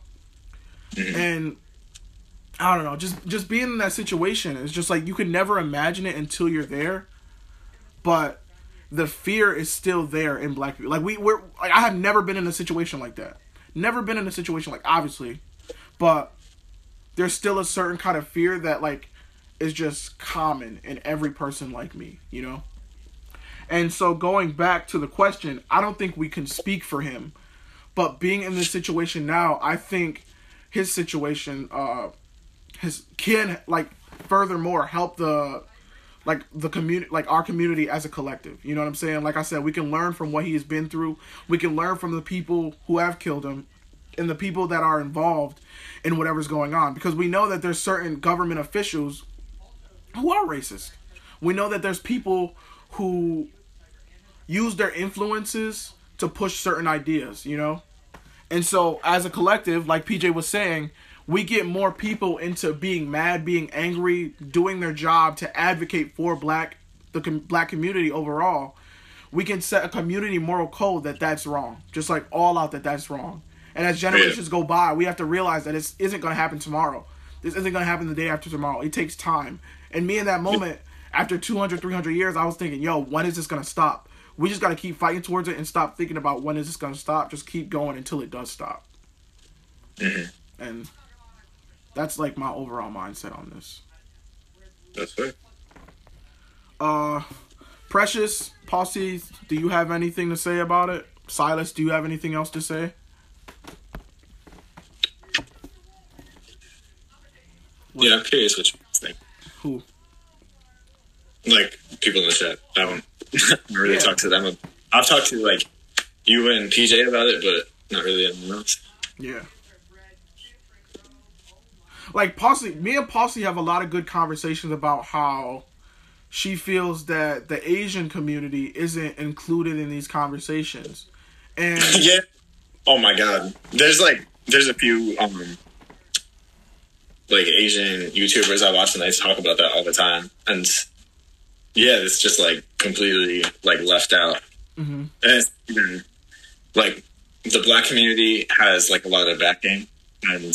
[SPEAKER 1] And I don't know, just being in that situation is just like you could never imagine it until you're there, but the fear is still there in black people. Like we're like I have never been in a situation like that, never been in a situation like obviously, but there's still a certain kind of fear that like is just common in every person like me, you know? And so going back to the question, I don't think we can speak for him, but being in this situation now, I think his situation can like furthermore help the community, like our community as a collective. You know what I'm saying? Like I said, we can learn from what he has been through. We can learn from the people who have killed him and the people that are involved in whatever's going on, because we know that there's certain government officials who are racist. We know that there's people who use their influences to push certain ideas, you know? And so as a collective, like PJ was saying, we get more people into being mad, being angry, doing their job to advocate for black the black community overall, we can set a community moral code that's wrong, just like all out that's wrong. And as generations go by, we have to realize that it isn't going to happen tomorrow. This isn't going to happen the day after tomorrow. It takes time. And me in that moment, after 200, 300 years, I was thinking, yo, when is this going to stop? We just got to keep fighting towards it and stop thinking about when is this going to stop. Just keep going until it does stop.
[SPEAKER 2] Mm-hmm.
[SPEAKER 1] And that's like my overall mindset on this.
[SPEAKER 2] That's fair.
[SPEAKER 1] Precious, Posse, do you have anything to say about it? Silas, do you have anything else to say?
[SPEAKER 2] Yeah, I'm curious what you think.
[SPEAKER 1] Who?
[SPEAKER 2] Like, people in the chat. I don't really talk to them. I've talked to, like, you and PJ about it, but not really anyone else.
[SPEAKER 1] Yeah. Like, Posse, me and Posse have a lot of good conversations about how she feels that the Asian community isn't included in these conversations. And
[SPEAKER 2] yeah. Oh my god. There's a few like Asian YouTubers I watch and they talk about that all the time. And yeah, it's just like completely like left out.
[SPEAKER 1] Mm-hmm.
[SPEAKER 2] And it's even like the black community has like a lot of backing, and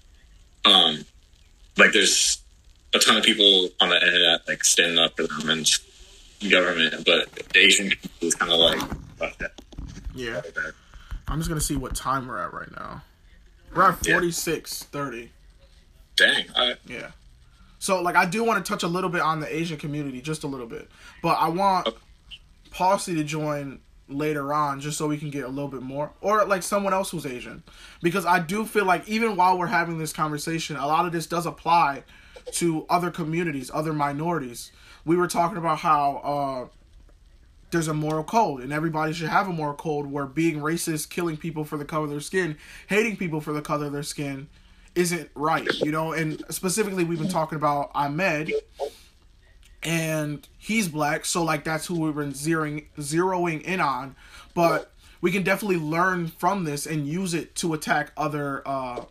[SPEAKER 2] like there's a ton of people on the internet like standing up for them and government, but the Asian community is kind of like that.
[SPEAKER 1] Yeah. I'm just gonna see what time we're at right now. We're at 46:30.
[SPEAKER 2] Dang.
[SPEAKER 1] Yeah. So like I do want to touch a little bit on the Asian community, just a little bit, but I want Posse to join later on just so we can get a little bit more, or like someone else who's Asian, because I do feel like even while we're having this conversation, a lot of this does apply to other communities, other minorities. We were talking about how there's a moral code and everybody should have a moral code where being racist, killing people for the color of their skin, hating people for the color of their skin isn't right, you know. And specifically we've been talking about Ahmed, and he's black, so like that's who we've been zeroing in on. But we can definitely learn from this and use it to attack other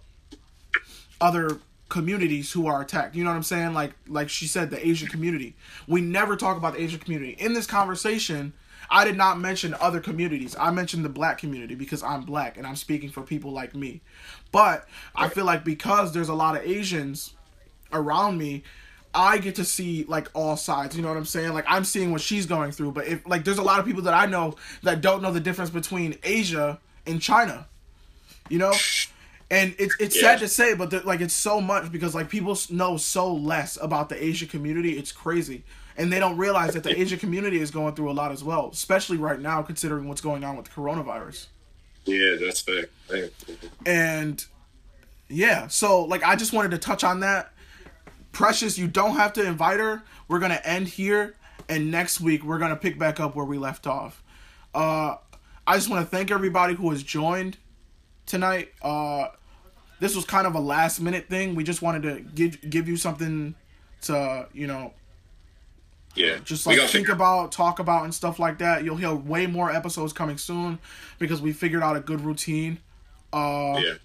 [SPEAKER 1] communities who are attacked. You know what I'm saying? Like she said, the Asian community. We never talk about the Asian community. In this conversation, I did not mention other communities. I mentioned the black community because I'm black and I'm speaking for people like me. But I feel like because there's a lot of Asians around me, I get to see like all sides. You know what I'm saying? Like I'm seeing what she's going through. But if like there's a lot of people that I know that don't know the difference between Asia and China. You know? And it's sad to say, but like it's so much because like people know so less about the Asian community. It's crazy, and they don't realize that the Asian community is going through a lot as well, especially right now considering what's going on with the coronavirus.
[SPEAKER 2] Yeah, that's fair.
[SPEAKER 1] And yeah, so like I just wanted to touch on that. Precious, you don't have to invite her. We're gonna end here, and next week we're gonna pick back up where we left off. I just want to thank everybody who has joined tonight. This was kind of a last minute thing. We just wanted to give you something to, you know, just like think about, talk about, and stuff like that. You'll hear way more episodes coming soon because we figured out a good routine. What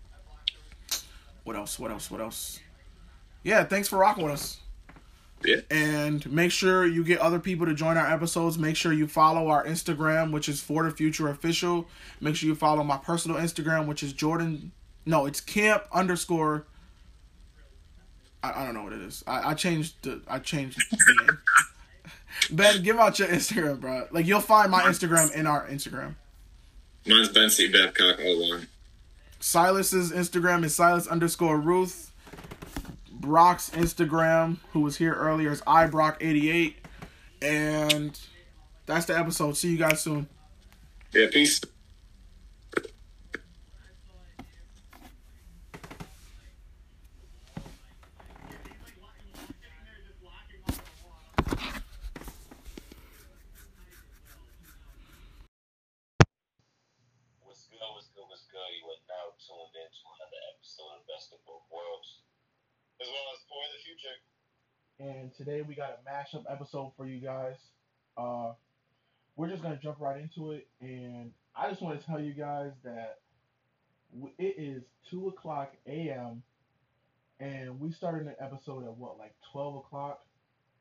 [SPEAKER 1] else? Yeah, thanks for rocking with us.
[SPEAKER 2] Yeah.
[SPEAKER 1] And make sure you get other people to join our episodes. Make sure you follow our Instagram, which is For the Future Official. Make sure you follow my personal Instagram, which is it's camp _ I don't know what it is. I changed the name. Ben, give out your Instagram, bro. Like you'll find my Instagram in our Instagram.
[SPEAKER 2] Mine's Ben C. Babcock all along.
[SPEAKER 1] Silas's Instagram is Silas_Ruth. Brock's Instagram, who was here earlier, is iBrock88. And that's the episode. See you guys soon.
[SPEAKER 2] Yeah, peace.
[SPEAKER 3] What's good? You are now tuned in to another episode of Best of Both Worlds, as well as For the Future.
[SPEAKER 1] And today we got a mashup episode for you guys. We're just gonna jump right into it, and I just want to tell you guys that it is 2:00 a.m. and we started an episode at 12 o'clock,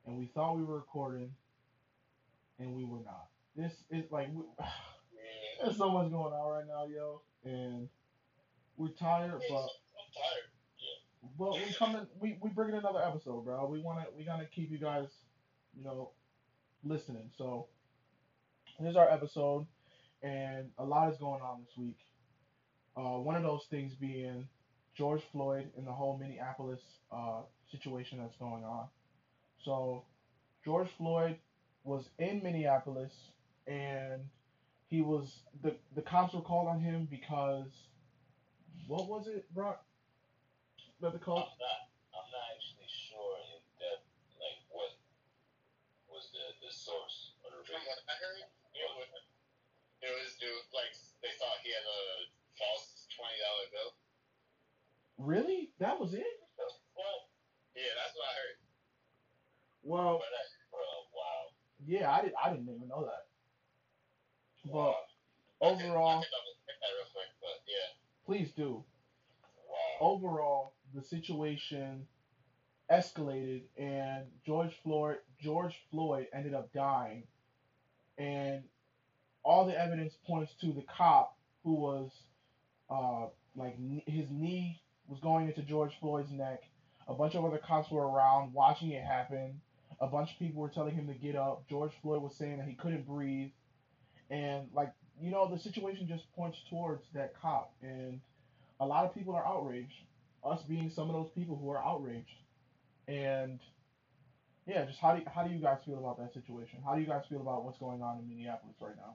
[SPEAKER 1] and we thought we were recording, and we were not. This is like there's so much going on right now, yo, and we're tired, but
[SPEAKER 3] I'm tired.
[SPEAKER 1] but we coming, we bringing another episode, bro. We gonna keep you guys, you know, listening. So here's our episode, and a lot is going on this week. One of those things being George Floyd and the whole Minneapolis situation that's going on. So George Floyd was in Minneapolis, and he was the cops were called on him because what was it, Brock? That the call?
[SPEAKER 3] I'm not actually sure in depth like what was the source or the reason. From what I heard, it was due like they thought he had a false $20 bill.
[SPEAKER 1] Really? That was it?
[SPEAKER 3] Well, yeah, that's what I heard.
[SPEAKER 1] Well,
[SPEAKER 3] Wow.
[SPEAKER 1] yeah, I didn't even know that.
[SPEAKER 3] Wow.
[SPEAKER 1] But overall,
[SPEAKER 3] I could double check that real quick, but yeah.
[SPEAKER 1] Please do.
[SPEAKER 3] Wow.
[SPEAKER 1] Overall, the situation escalated, and George Floyd ended up dying, and all the evidence points to the cop who was like his knee was going into George Floyd's neck. A bunch of other cops were around watching it happen. A bunch of people were telling him to get up. George Floyd was saying that he couldn't breathe, and like the situation just points towards that cop, and a lot of people are outraged. Us being some of those people who are outraged, and yeah, just how do you guys feel about that situation? How do you guys feel about what's going on in Minneapolis right now?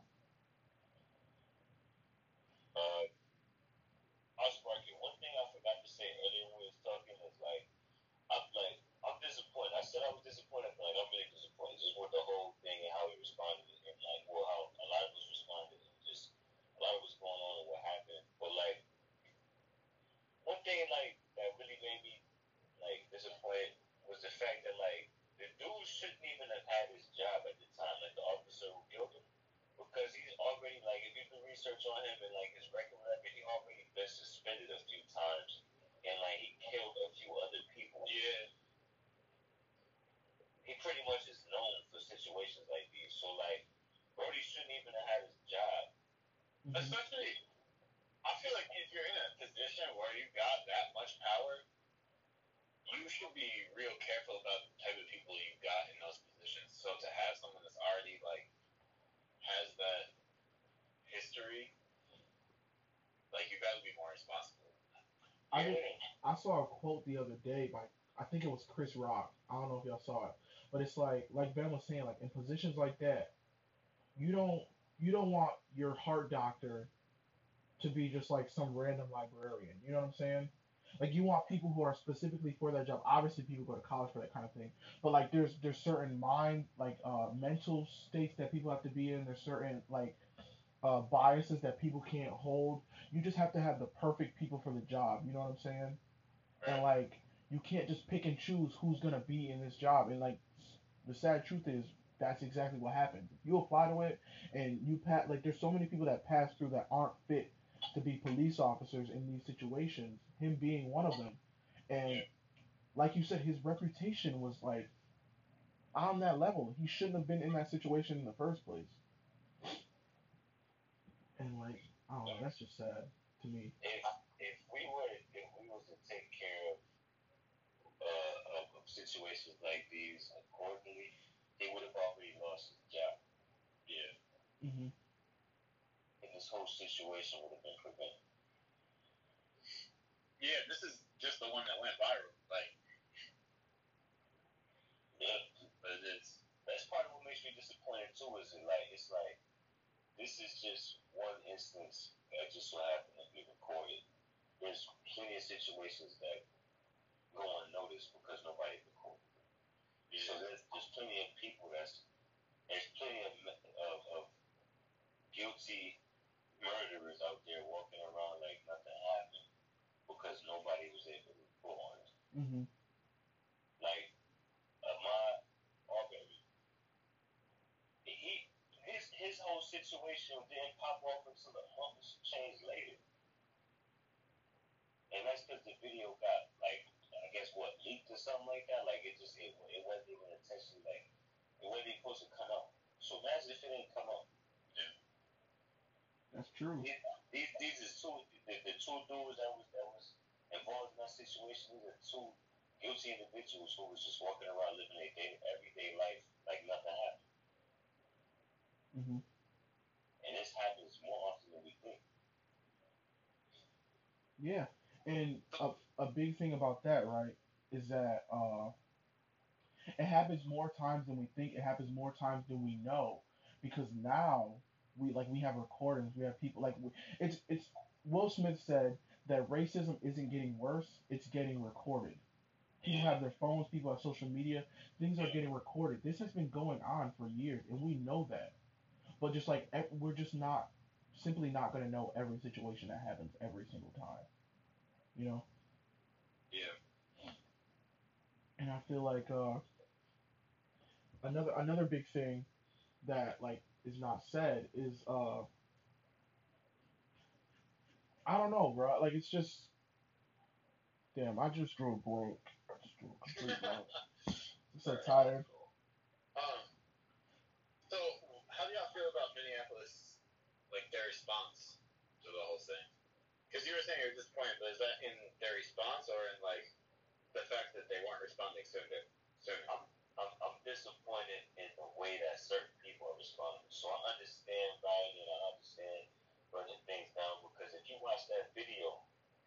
[SPEAKER 3] Sparky, one thing I forgot to say earlier when we was talking is I'm disappointed. I said I was disappointed, but I'm really disappointed just with the whole thing and how he responded and how a lot of us responded and just a lot of what's going on and what happened. But one thing that really made me disappointed was the fact that the dude shouldn't even have had his job at the time, the officer who killed him. Because he's already if you do research on him and his record, he already been suspended a few times, and he killed a few other people. Yeah, he pretty much is known for situations like these. So Brody shouldn't even have had his job. Mm-hmm. Especially, I feel like if you're in a position where you got that much power, you should be real careful about the type of people you got in those positions. So to have someone that's already has that history, you gotta be more responsible.
[SPEAKER 1] I saw a quote the other day by I think it was Chris Rock. I don't know if y'all saw it, but it's like Ben was saying, in positions like that, you don't want your heart doctor to be just some random librarian. You know what I'm saying? You want people who are specifically for that job. Obviously, people go to college for that kind of thing, but there's certain mental states that people have to be in. There's certain biases that people can't hold. You just have to have the perfect people for the job. You know what I'm saying? Right. And you can't just pick and choose who's gonna be in this job. And the sad truth is that's exactly what happened. If you apply to it and you pass, there's so many people that pass through that aren't fit to be police officers in these situations. Him being one of them, and like you said, his reputation was on that level. He shouldn't have been in that situation in the first place. And I don't know, that's just sad to me.
[SPEAKER 3] If we was to take care of situations like these accordingly, he would have already lost his job. Yeah.
[SPEAKER 1] Mhm.
[SPEAKER 3] And this whole situation would have been prevented. Yeah, this is just the one that went viral. Yeah, but that's part of what makes me disappointed too. Is this is just one instance that just so happened to be recorded. There's plenty of situations that go unnoticed because nobody recorded them. Yeah. So there's plenty of people there's plenty of guilty murderers out there walking around like nothing happened because nobody was able to report on it.
[SPEAKER 1] Mm-hmm.
[SPEAKER 3] Ahmaud Arbery, his whole situation didn't pop off until a month change later. And that's because the video got, I guess, leaked or or something like that. Like it wasn't even intentionally like it wasn't even supposed to come out. So imagine if it didn't come out.
[SPEAKER 1] That's true.
[SPEAKER 3] These are the two dudes that was involved in that situation. These are two guilty individuals who was just walking around living their everyday life like nothing happened.
[SPEAKER 1] Mm-hmm.
[SPEAKER 3] And this happens more often than we think.
[SPEAKER 1] Yeah, and a big thing about that, right, is that it happens more times than we think. It happens more times than we know, because now we have recordings. We have people it's Will Smith said that racism isn't getting worse. It's getting recorded. People have their phones. People have social media. Things are getting recorded. This has been going on for years, and we know that. But just like we're just not simply not going to know every situation that happens every single time. You know.
[SPEAKER 3] Yeah.
[SPEAKER 1] And I feel like another big thing that like is not said is I don't know, bro. Like it's just damn. I just drew a blank. I just drew a complete blank. I'm so tired.
[SPEAKER 2] Um, so how do y'all feel about Minneapolis, like their response to the whole thing? Because you were saying at this point, but is that in their response or in like the fact that they weren't responding sooner?
[SPEAKER 3] I'm disappointed in the way that certain people are responding. So I understand rioting and I understand burning things down because if you watch that video,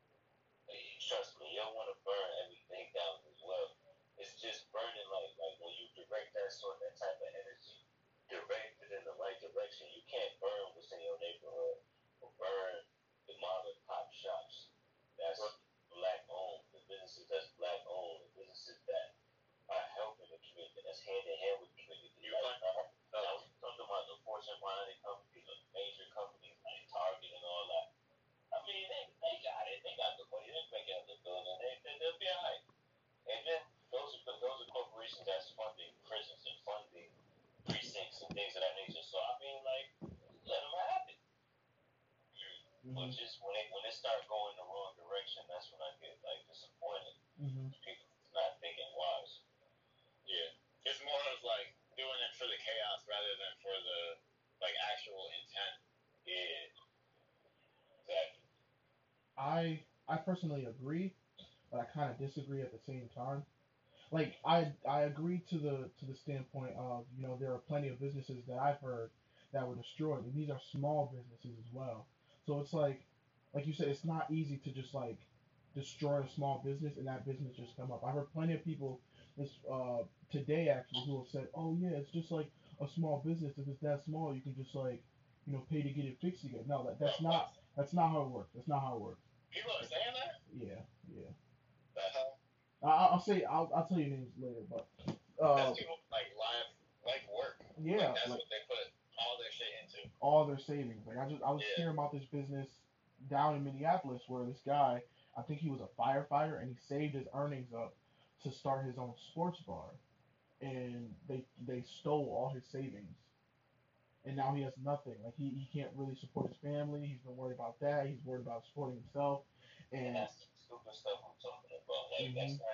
[SPEAKER 3] trust me, you don't want to burn everything down as well. It's just burning like when you direct that type of energy, direct it in the right direction. You can't burn what's in your neighborhood or burn the mom and pop shops. That's black owned. The businesses that's black owned. The businesses that are helping the community. That's hand in hand with the community. I was talking about the Fortune 100 companies, the major companies like Target and all that. I mean, they got it. They got the money. They make it up the building. They'll be alright. And then those are corporations that's funding prisons and funding precincts and things of that nature. So I mean, like, let them have it. Mm-hmm. But just when they start going the wrong direction, that's when I get like disappointed.
[SPEAKER 1] Mm-hmm.
[SPEAKER 3] People not thinking wise.
[SPEAKER 2] Yeah, it's more of like doing it for the chaos rather than for the like actual intent.
[SPEAKER 3] Yeah, exactly.
[SPEAKER 1] I personally agree, but I kind of disagree at the same time. Like I agree to the standpoint of there are plenty of businesses that I've heard that were destroyed, and these are small businesses as well. So it's like you said, it's not easy to just like destroy a small business and that business just come up. I heard plenty of people this today actually who have said, oh yeah, it's just like a small business. If it's that small, you can just like pay to get it fixed again. No, that's not how it works. That's not how it works.
[SPEAKER 2] People are saying that.
[SPEAKER 1] Yeah, yeah.
[SPEAKER 2] The hell?
[SPEAKER 1] I'll tell you names later, but
[SPEAKER 2] That's people like live work.
[SPEAKER 1] Yeah,
[SPEAKER 2] like that's what they put all their shit into.
[SPEAKER 1] All their savings. Like I was hearing about this business down in Minneapolis where this guy, I think he was a firefighter, and he saved his earnings up to start his own sports bar, and they stole all his savings, and now he has nothing. Like he can't really support his family. He's been worried about that. He's worried about supporting himself,
[SPEAKER 3] and that's the stupid stuff I'm talking about. Like that's not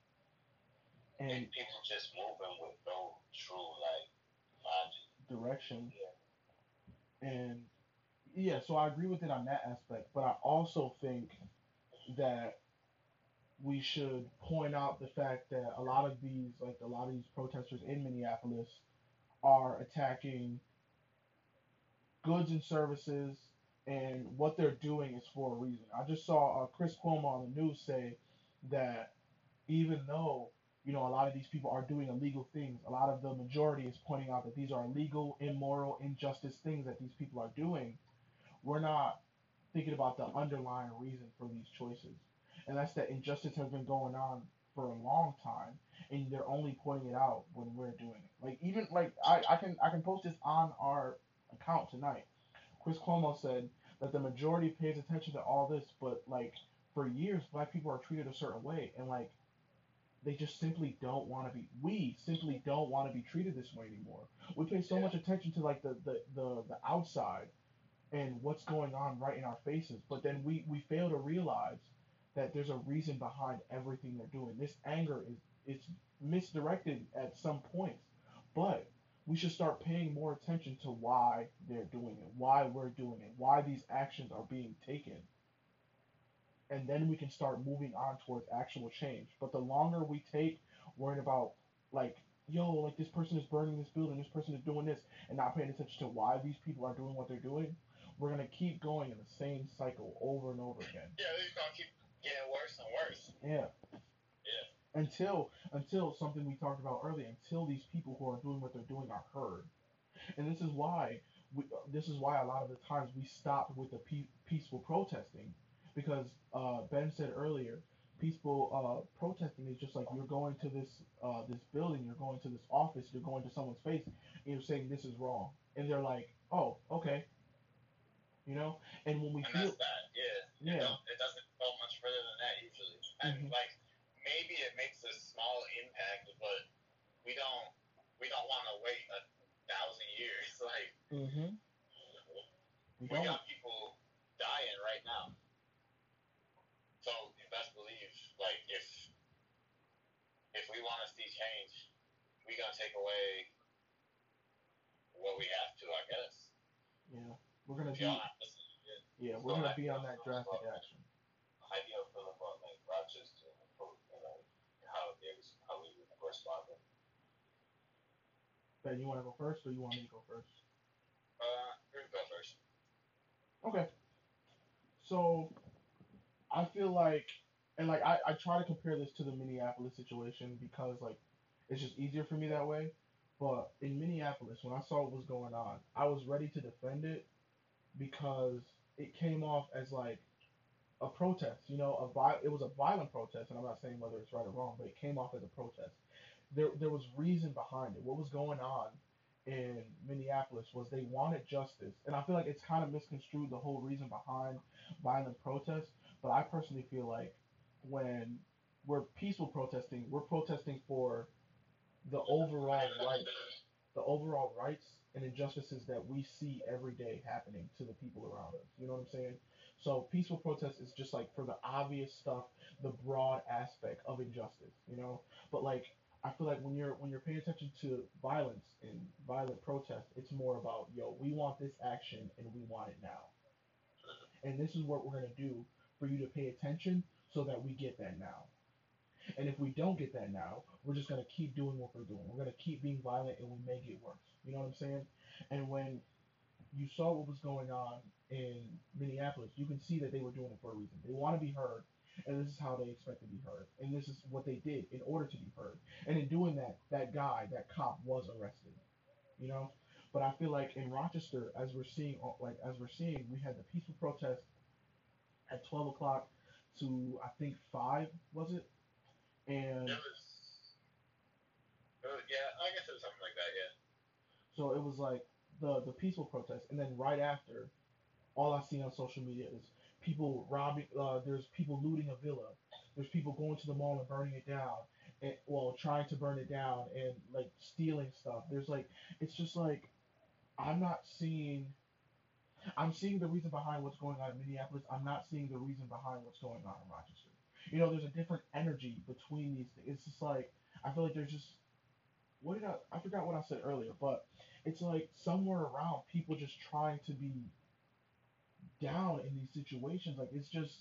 [SPEAKER 3] even. And people just moving with no true like logic.
[SPEAKER 1] Direction.
[SPEAKER 3] Yeah.
[SPEAKER 1] And yeah, so I agree with it on that aspect, but I also think that we should point out the fact that a lot of these protesters in Minneapolis are attacking goods and services, and what they're doing is for a reason. I just saw Chris Cuomo on the news say that even though a lot of these people are doing illegal things, a lot of the majority is pointing out that these are illegal, immoral, injustice things that these people are doing. We're not thinking about the underlying reason for these choices, and that's that injustice has been going on for a long time, and they're only pointing it out when we're doing it. Like even like I can post this on our account tonight. Chris Cuomo said that the majority pays attention to all this, but like for years, black people are treated a certain way, and like they just simply don't want to be. We simply don't want to be treated this way anymore. We pay so much attention to like the outside and what's going on right in our faces, but then we fail to realize that there's a reason behind everything they're doing. This anger is it's misdirected at some points, but we should start paying more attention to why they're doing it, why we're doing it, why these actions are being taken, and then we can start moving on towards actual change. But the longer we take worrying about like, yo, like this person is burning this building, this person is doing this, and not paying attention to why these people are doing what they're doing, we're gonna keep going in the same cycle over and over again.
[SPEAKER 3] Yeah, they're gonna keep getting worse and worse.
[SPEAKER 1] Yeah.
[SPEAKER 3] Yeah.
[SPEAKER 1] Until something we talked about earlier, until these people who are doing what they're doing are heard. And this is why a lot of the times we stop with the peaceful protesting, because Ben said earlier, peaceful protesting is just like you're going to this building, you're going to this office, you're going to someone's face, and you're saying this is wrong, and they're like, oh, okay, you know. And when we
[SPEAKER 3] And
[SPEAKER 1] feel
[SPEAKER 3] that's that. Yeah. It doesn't go much further than that usually. And like maybe it makes a small impact, but we don't want to wait 1,000 years. Like we got people dying right now. So you best believe, like if we want to see change, we gotta take away what we have to, I guess.
[SPEAKER 1] Yeah, we're gonna be. Yeah, we're gonna be on that drastic action.
[SPEAKER 3] How do you feel about like Rochester and how we responded?
[SPEAKER 1] Ben, you want to go first, or you want me to go first?
[SPEAKER 3] You go first.
[SPEAKER 1] Okay. So I feel like, and like I try to compare this to the Minneapolis situation because like it's just easier for me that way. But in Minneapolis, when I saw what was going on, I was ready to defend it because it came off as like a protest. You know, it was a violent protest, and I'm not saying whether it's right or wrong, but it came off as a protest. There was reason behind it. What was going on in Minneapolis was they wanted justice, and I feel like it's kind of misconstrued the whole reason behind violent protests. But I personally feel like when we're peaceful protesting, we're protesting for the overall rights and injustices that we see every day happening to the people around us. You know what I'm saying? So peaceful protest is just like for the obvious stuff, the broad aspect of injustice, you know? But like I feel like when you're paying attention to violence and violent protest, it's more about, yo, we want this action and we want it now. And this is what we're gonna do for you to pay attention so that we get that now. And if we don't get that now, we're just gonna keep doing what we're doing. We're gonna keep being violent, and we may get worse. You know what I'm saying? And when you saw what was going on in Minneapolis, you can see that they were doing it for a reason. They want to be heard, and this is how they expect to be heard. And this is what they did in order to be heard. And in doing that, that cop was arrested. You know? But I feel like in Rochester, as we're seeing, we had the peaceful protest at 12 o'clock to I think 5, was it? And
[SPEAKER 3] yeah, I guess it was something like that, yeah.
[SPEAKER 1] so it was like the peaceful protest, and then right after, all I see on social media is people robbing. There's people looting a villa. There's people going to the mall and burning it down, and well, trying to burn it down and like stealing stuff. There's like it's just like I'm not seeing. I'm seeing the reason behind what's going on in Minneapolis. I'm not seeing the reason behind what's going on in Rochester. You know, there's a different energy between these things. It's just like I feel like there's just I forgot what I said earlier, but it's like somewhere around people just trying to be down in these situations. Like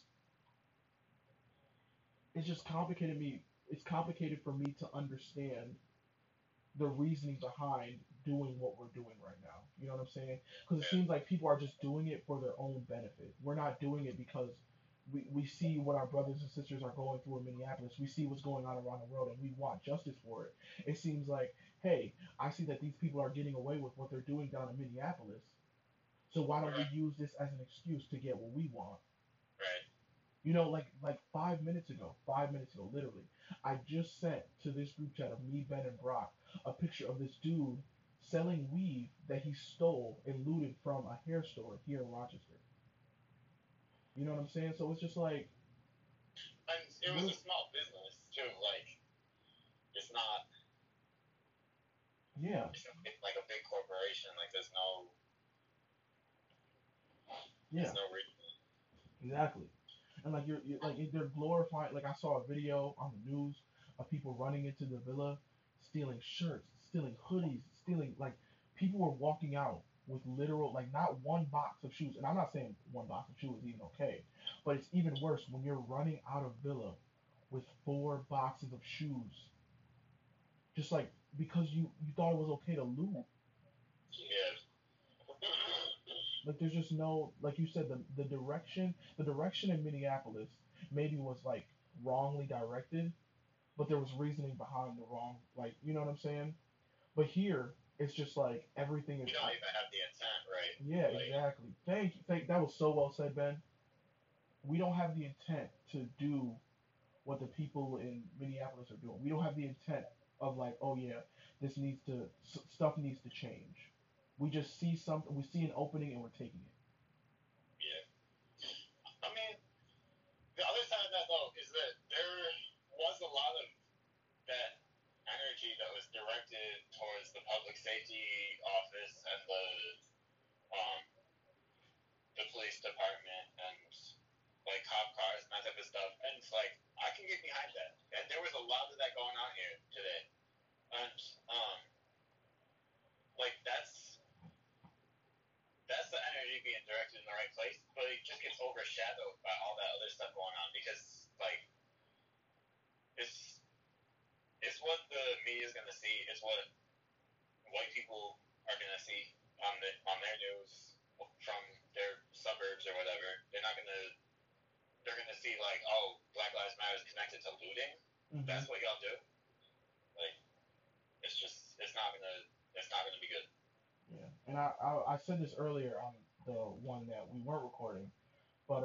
[SPEAKER 1] it's just complicated me. It's complicated for me to understand the reasoning behind doing what we're doing right now. You know what I'm saying? Because it seems like people are just doing it for their own benefit. We're not doing it because we see what our brothers and sisters are going through in Minneapolis. We see what's going on around the world, and we want justice for it. It seems like, hey, I see that these people are getting away with what they're doing down in Minneapolis. So why don't we use this as an excuse to get what we want?
[SPEAKER 3] Right.
[SPEAKER 1] You know, like 5 minutes ago, literally, I just sent to this group chat of me, Ben, and Brock a picture of this dude selling weave that he stole and looted from a hair store here in Rochester. You know what I'm saying? So it's just like,
[SPEAKER 3] and it was a small business too. Like it's not.
[SPEAKER 1] Yeah.
[SPEAKER 3] It's like a big corporation. Like there's no.
[SPEAKER 1] Yeah.
[SPEAKER 3] There's no reason.
[SPEAKER 1] Exactly. and like you're like they're glorifying. Like I saw a video on the news of people running into the villa, stealing shirts, stealing hoodies, stealing like people were walking out with literal like not one box of shoes. And I'm not saying one box of shoes is even okay, but it's even worse when you're running out of villa with 4 boxes of shoes, just like because you thought it was okay to loot.
[SPEAKER 3] Yeah.
[SPEAKER 1] Like there's just no, like you said, the direction in Minneapolis maybe was like wrongly directed, but there was reasoning behind the wrong, like you know what I'm saying. But here it's just like everything is.
[SPEAKER 3] You don't even have the intent, right?
[SPEAKER 1] Yeah,
[SPEAKER 3] Like,
[SPEAKER 1] exactly. Thank you. That was so well said, Ben. We don't have the intent to do what the people in Minneapolis are doing. We don't have the intent of like, oh yeah, stuff needs to change. We just see something, we see an opening, and we're taking it.
[SPEAKER 3] yeah. I mean, the other side of that though is that there was a lot of that energy that was directed towards the public safety office and um the police department and like cop cars and that type of stuff. And it's like I can get behind that. And there was a lot of that going on here today. And like that's the energy being directed in the right place, but it just gets overshadowed by all that other stuff going on because like it's what the media is gonna see. It's what white people are gonna see on their news from their suburbs or whatever. They're gonna see like, oh, Black Lives Matter is connected to looting.
[SPEAKER 1] Mm-hmm.
[SPEAKER 3] That's what y'all do. Like it's not gonna be good.
[SPEAKER 1] Yeah, and I said this earlier on the one that we weren't recording, but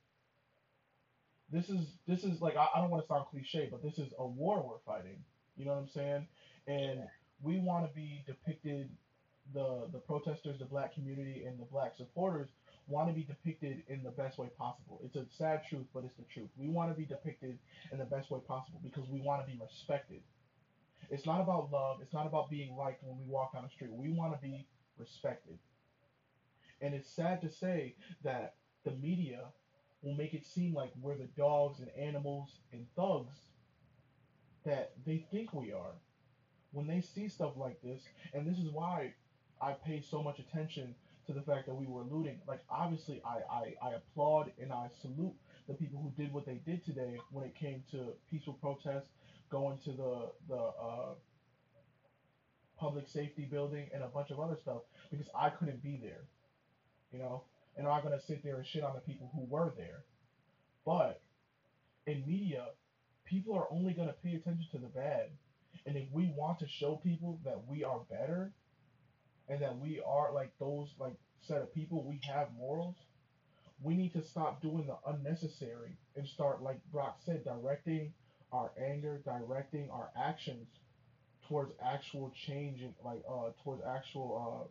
[SPEAKER 1] this is like I don't want to sound cliche, but this is a war we're fighting. You know what I'm saying? And we want to be depicted, the protesters, the black community, and the black supporters want to be depicted in the best way possible. It's a sad truth, but it's the truth. We want to be depicted in the best way possible because we want to be respected. It's not about love. It's not about being liked when we walk down the street. We want to be respected. And it's sad to say that the media will make it seem like we're the dogs and animals and thugs that they think we are when they see stuff like this. And this is why I pay so much attention to the fact that we were looting. Like, obviously, I applaud and I salute the people who did what they did today when it came to peaceful protests, going to the public safety building and a bunch of other stuff because I couldn't be there, you know, and I'm not gonna sit there and shit on the people who were there. But in media, people are only gonna pay attention to the bad, and if we want to show people that we are better and that we are like those like set of people, we have morals. We need to stop doing the unnecessary and start, like Brock said, directing our anger, directing our actions towards actual change and like towards actual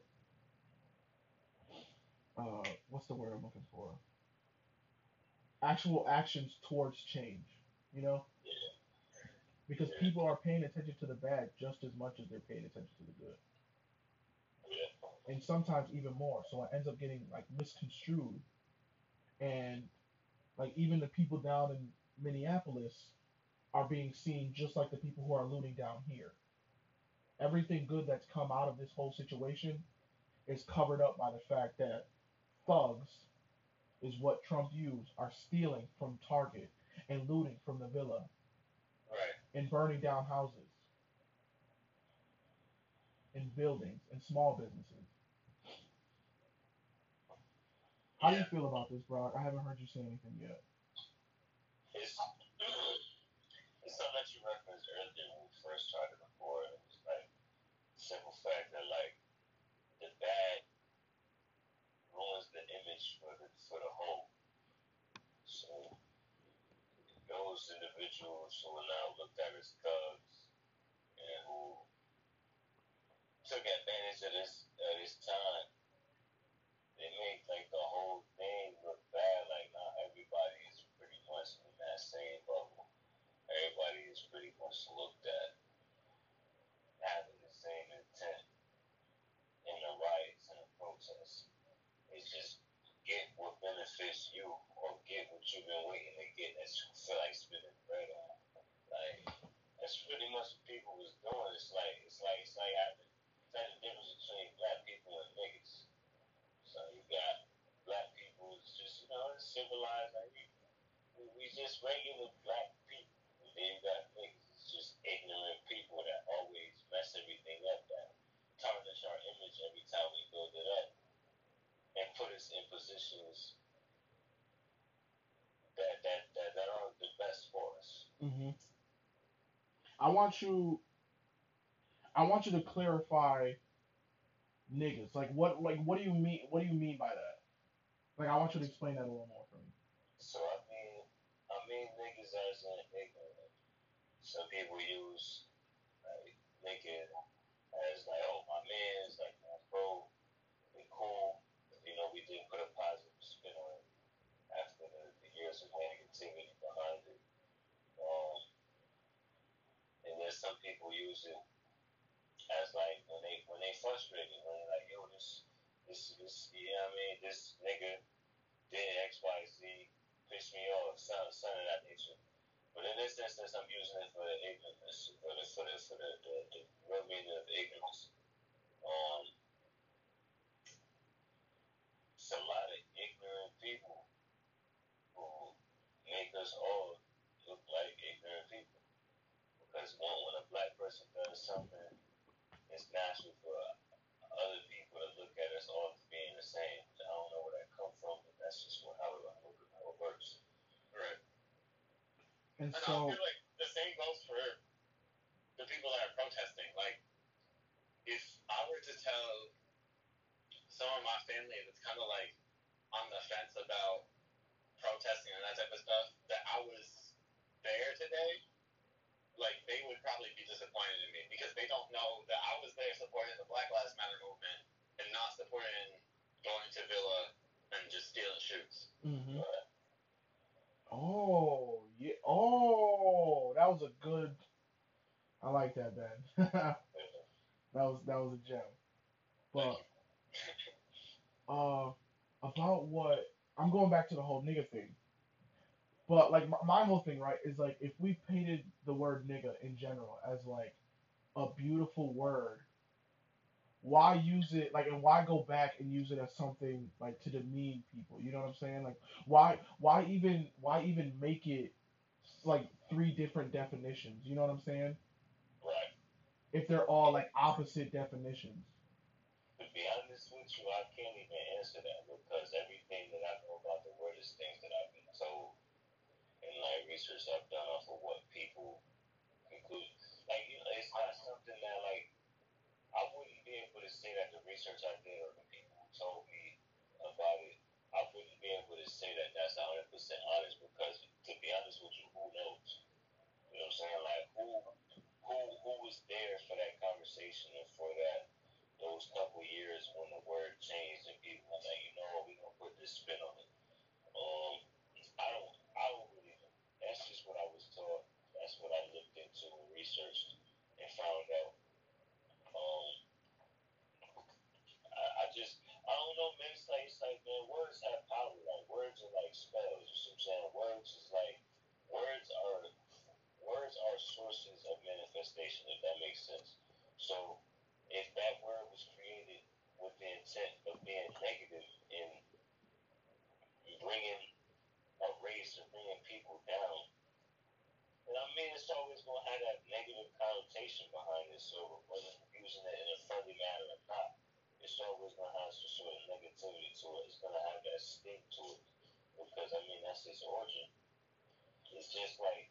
[SPEAKER 1] what's the word I'm looking for? Actual actions towards change, you know? Because people are paying attention to the bad just as much as they're paying attention to the good. And sometimes even more. So it ends up getting like misconstrued. And like even the people down in Minneapolis are being seen just like the people who are looting down here. Everything good that's come out of this whole situation is covered up by the fact that thugs is what Trump used are stealing from Target and looting from the villa,
[SPEAKER 3] right,
[SPEAKER 1] and burning down houses and buildings and small businesses. How do you feel about this, Brock? I haven't heard you say anything yet.
[SPEAKER 3] It's something that you referenced earlier when we first started before. It was like the simple fact that like the bad ruins the image for the whole. So those individuals who are now looked at as thugs and who took advantage of this time, they make like the whole thing look bad. Like not everybody is pretty much in that same bubble. Everybody is pretty much looked at having the same intent in the riots and the protests. It's just get what benefits you or get what you've been waiting to get that you feel like spending bread on. Like that's pretty much what people was doing. It's like the difference between black people and niggas. So you got black people, it's just it's civilized. Like we just regular black people. And then you got niggas, it's just ignorant people that always mess everything up, that tarnish our image every time we build it up, and put us in positions that aren't the best for us.
[SPEAKER 1] Mm-hmm. I want you. I want you to clarify niggas. What do you mean? What do you mean by that? Like, I want you to explain that a little more for me.
[SPEAKER 3] So I mean niggas as an ignorant. Some people use like nigga as like, oh, my man's like my bro, we cool. We didn't put a positive spin on it after the years of negativity behind it. And then some people use it as like when they frustrated, when they're like, yo, this nigga did X, Y, Z, pissed me off, son of that nature. But in this instance, I'm using it for the ignorance, for the real meaning of ignorance. It's a lot of ignorant people who make us all look like ignorant people. Because when a black person does something, it's natural for other people to look at us all as being the same. I don't know where that comes from, but that's just how it works. Right.
[SPEAKER 1] And
[SPEAKER 3] I
[SPEAKER 1] so,
[SPEAKER 3] feel like the same goes for the people that are protesting. Like, if I were to tell some of my family that's kind of like on the fence about protesting and that type of stuff, that I was there today, like, they would probably be disappointed in me because they don't know that I was there supporting the Black Lives Matter movement and not supporting going to Villa and just stealing shoes.
[SPEAKER 1] mm-hmm. Oh yeah. Oh, that was a good. I like that, Ben. that was a gem. But about what I'm going back to the whole nigga thing. But like my whole thing, right, is like if we painted the word nigga in general as like a beautiful word, why use it like and why go back and use it as something like to demean people? You know what I'm saying? Like why even make it like three different definitions? You know what I'm saying?
[SPEAKER 3] Right.
[SPEAKER 1] If they're all like opposite definitions.
[SPEAKER 3] To be honest with you, I can't even answer that because everything that I know about the word is things that I've been told and like research I've done off of what people conclude. Like it's not something that like I wouldn't be able to say that the research I did or the people who told me about it, I wouldn't be able to say that that's 100% honest because to be honest with you, who knows? You know what I'm saying? Like who was there for that conversation and for those couple years when the word changed and people were like, we're gonna put this spin on it. I don't really know. That's just what I was taught. That's what I looked into and researched and found out. I don't know, man. It's like, man, words have power. Like words are like spells. You see what I'm saying? Words are sources of manifestation. If that makes sense. So if that word was created with the intent of being negative and bringing a race or bringing people down, and I mean, it's always going to have that negative connotation behind it. So whether using it in a friendly manner or not, it's always going to have some sort of negativity to it. It's going to have that sting to it because I mean that's its origin. It's just like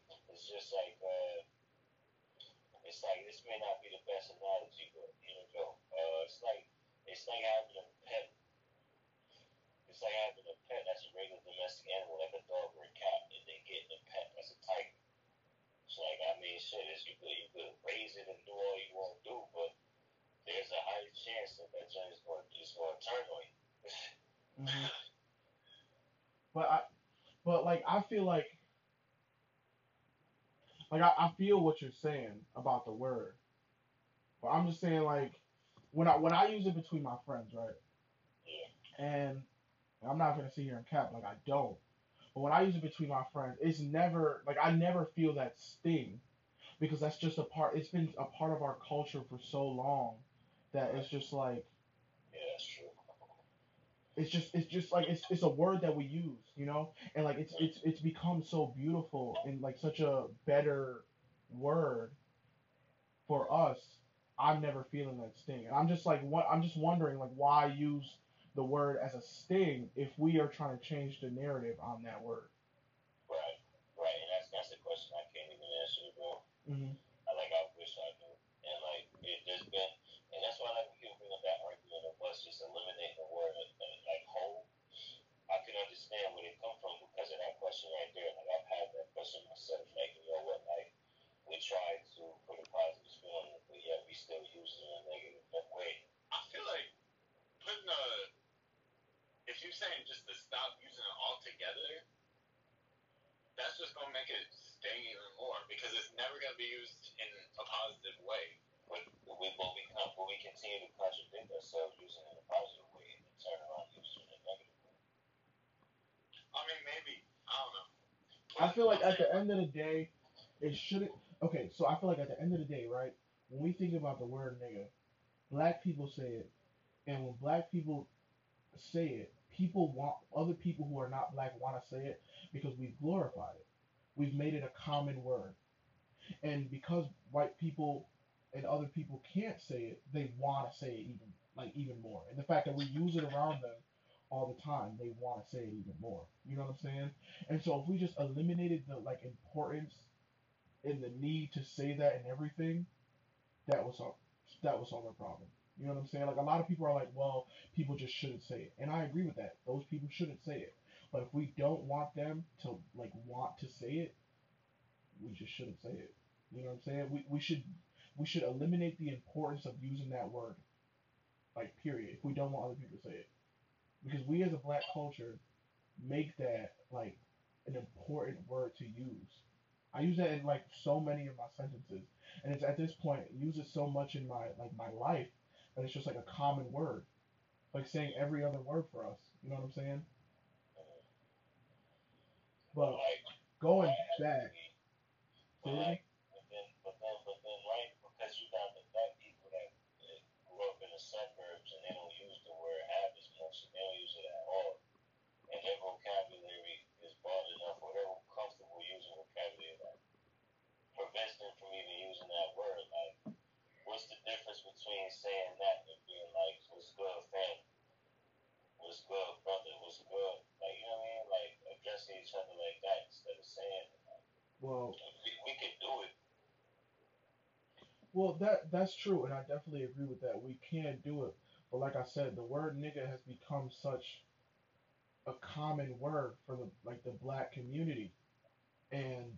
[SPEAKER 3] this may not be the best analogy, but here we go. It's like having a pet. It's like having a pet that's a regular domestic animal, like a dog or a cat, and then getting a pet that's a tiger. It's like, I mean, shit, you could raise it and do all you want to do, but there's a high chance that joint is going to turn on you.
[SPEAKER 1] Mm-hmm. But like I feel like I feel what you're saying about the word, but I'm just saying like when I use it between my friends, right?
[SPEAKER 3] Yeah.
[SPEAKER 1] And I'm not gonna sit here and cap like I don't, But when I use it between my friends, it's never like I never feel that sting because that's just a part. It's been a part of our culture for so long that it's just like
[SPEAKER 3] Yeah, that's true.
[SPEAKER 1] it's just like it's a word that we use, and like it's become so beautiful and like such a better word for us. I'm never feeling that sting, and I'm just like what I'm just wondering like why use the word as a sting if we are trying to change the narrative on that word.
[SPEAKER 3] Right, right, and that's the question I can't even answer, bro.
[SPEAKER 1] Hmm.
[SPEAKER 3] I wish I knew, and like there's been, and that's why like people bring up that argument of us just eliminating the word like whole. I can understand where they come from because of that question right there. Like I've had that question myself. Like you know what, like we try to put a positive spin on it, but yet we still use it in a negative way.
[SPEAKER 2] I feel like putting a, if you're saying just to stop using it altogether, that's just gonna make it sting even more because it's never gonna be used in a positive way.
[SPEAKER 3] But we continue to contradict ourselves using it in a positive way and then turn around and use it in a negative way.
[SPEAKER 2] I mean, maybe I don't know.
[SPEAKER 1] I feel like at the end of the day, it shouldn't. Okay, so I feel like at the end of the day, right? When we think about the word nigga, black people say it, and when black people say it, people want other people who are not black want to say it because we've glorified it. We've made it a common word, and because white people and other people can't say it, they want to say it even more. And the fact that we use it around them all the time, they want to say it even more. You know what I'm saying? And so if we just eliminated the like importance and the need to say that and everything, that was all. That was solve our problem. You know what I'm saying? Like a lot of people are like, well, people just shouldn't say it, and I agree with that. Those people shouldn't say it. But if we don't want them to like want to say it, we just shouldn't say it. You know what I'm saying? We should eliminate the importance of using that word. Like period. If we don't want other people to say it, because we as a black culture make that like an important word to use. I use that in like so many of my sentences, and it's at this point I use it so much in my life that it's just like a common word, like saying every other word for us. You know what I'm saying?
[SPEAKER 3] But
[SPEAKER 1] But
[SPEAKER 3] like,
[SPEAKER 1] going
[SPEAKER 3] why has to
[SPEAKER 1] back,
[SPEAKER 3] be?
[SPEAKER 1] say
[SPEAKER 3] But
[SPEAKER 1] it again?
[SPEAKER 3] like, but then, right? Because you got the black people that grew up in the suburbs and they don't use the word have as much, and they don't use it at all, and their vocabulary is broad enough, or they're comfortable using vocabulary that prevents them from even using that word. Like, what's the difference between saying that and being like, "What's good, family? What's good, brother? What's good?" Like, you know what I mean? Like addressing each other like that instead of saying,
[SPEAKER 1] Well,
[SPEAKER 3] we can do it.
[SPEAKER 1] well, that's true, and I definitely agree with that. We can do it, but like I said, the word nigga has become such a common word for the black community, and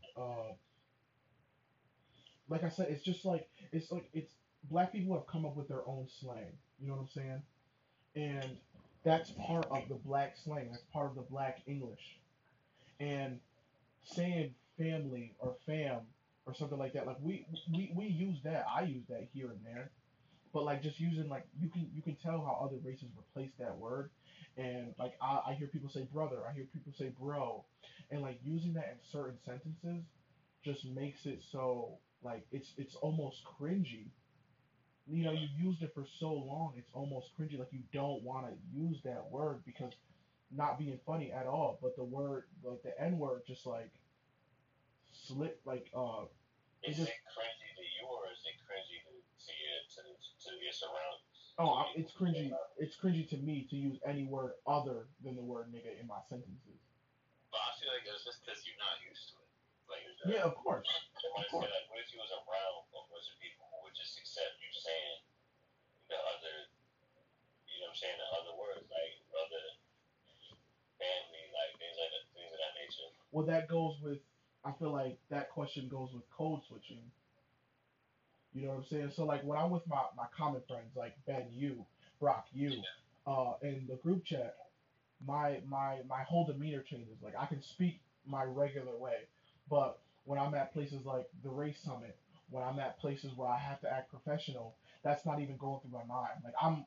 [SPEAKER 1] like I said, it's black people have come up with their own slang. You know what I'm saying? And that's part of the black slang. That's part of the black English. And saying family or fam or something like that, like we use that. I use that here and there. But like just using like you can tell how other races replace that word, and like I hear people say brother, I hear people say bro, and like using that in certain sentences just makes it so like it's almost cringy. You used it for so long, it's almost cringy. Like you don't want to use that word because not being funny at all, but the word like the N word just like slip like it
[SPEAKER 3] Is
[SPEAKER 1] just
[SPEAKER 3] it cringy to you, or is it cringy to your surroundings?
[SPEAKER 1] oh,
[SPEAKER 3] To people
[SPEAKER 1] it's
[SPEAKER 3] who may
[SPEAKER 1] cringy.
[SPEAKER 3] not.
[SPEAKER 1] It's cringy to me to use any word other than the word nigga in my sentences.
[SPEAKER 2] But I feel like it's just because you're not used to it. Like,
[SPEAKER 1] Yeah, of course,
[SPEAKER 3] I
[SPEAKER 1] of
[SPEAKER 3] want to say
[SPEAKER 1] course.
[SPEAKER 3] like, what if you was around a bunch of people who would just accept you saying the other, you know what I'm saying, the other words like brother, family, like things of that nature.
[SPEAKER 1] Well, that goes with. I feel like that question goes with code switching. You know what I'm saying? So like when I'm with my common friends like Ben, you, Brock, you, in the group chat, my whole demeanor changes. Like I can speak my regular way, but when I'm at places like the race summit, when I'm at places where I have to act professional, that's not even going through my mind. Like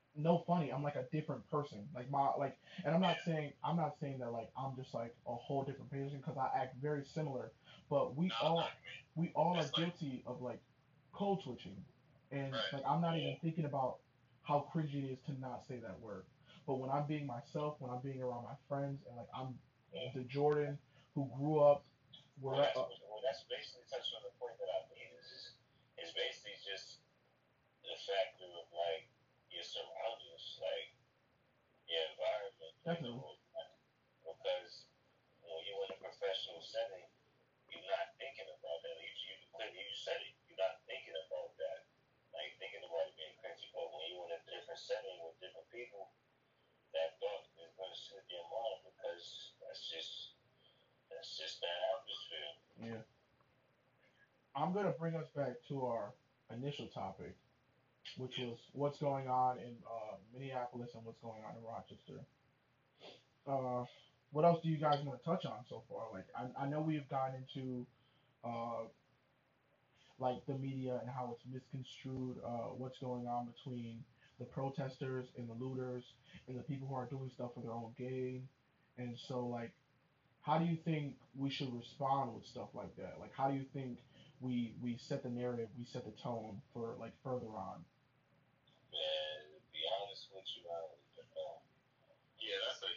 [SPEAKER 1] no funny. I'm like a different person. Like my like, and I'm not saying that like I'm just like a whole different person because I act very similar. But we all are guilty of like code switching, and like I'm not even thinking about how cringy it is to not say that word. But when I'm being myself, when I'm being around my friends, and like I'm the Jordan who grew up where
[SPEAKER 3] that's basically touching on the point that I made. Is basically just the factor of like your surroundings, like your environment.
[SPEAKER 1] definitely.
[SPEAKER 3] Because when you're in a professional setting, you're not thinking about that. You said it. You're not thinking about that. Like thinking about it being cringy. But when you're in a different setting with different people, that thought is going to slip your mind because that's just that atmosphere.
[SPEAKER 1] Yeah. I'm gonna bring us back to our initial topic, which was what's going on in Minneapolis and what's going on in Rochester. Uh, what else do you guys want to touch on so far? Like, I know we've gotten into uh, like the media and how it's misconstrued. What's going on between the protesters and the looters and the people who are doing stuff for their own gain. And so, like, how do you think we should respond with stuff like that? Like, how do you think we set the narrative, we set the tone for like further on?
[SPEAKER 3] Man, to be honest with you, I don't even know. Yeah,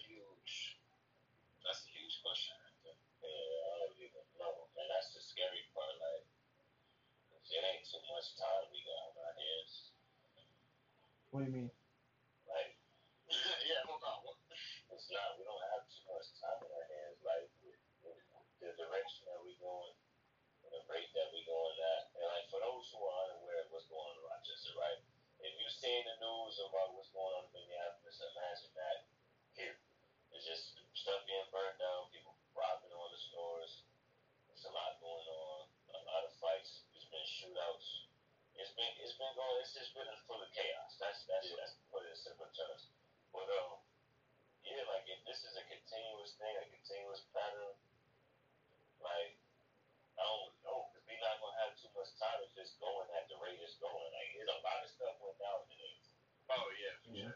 [SPEAKER 3] that's a huge question. Yeah, I don't even know. And that's the scary part. Like, 'cause it ain't too much time we got on our hands.
[SPEAKER 1] What do you mean?
[SPEAKER 3] Like, yeah, no problem. It's not. We don't have too much time on our hands. Like, with the direction that we going, the rate that we going at, and like for those who are unaware of what's going on in Rochester, right? If you've seen the news about what's going on in Minneapolis, imagine that here. It's just stuff being burned down, people robbing all the stores. There's a lot going on, a lot of fights. There's been shootouts. It's been going. It's just been full of chaos. That's put it in simple terms. But yeah, like if this is a continuous thing, a continuous pattern, like I don't know, because we're not gonna have too much time if it's going at the rate it's going. Like there's a lot of stuff went down today. Oh yeah, for
[SPEAKER 1] Yeah.
[SPEAKER 3] sure.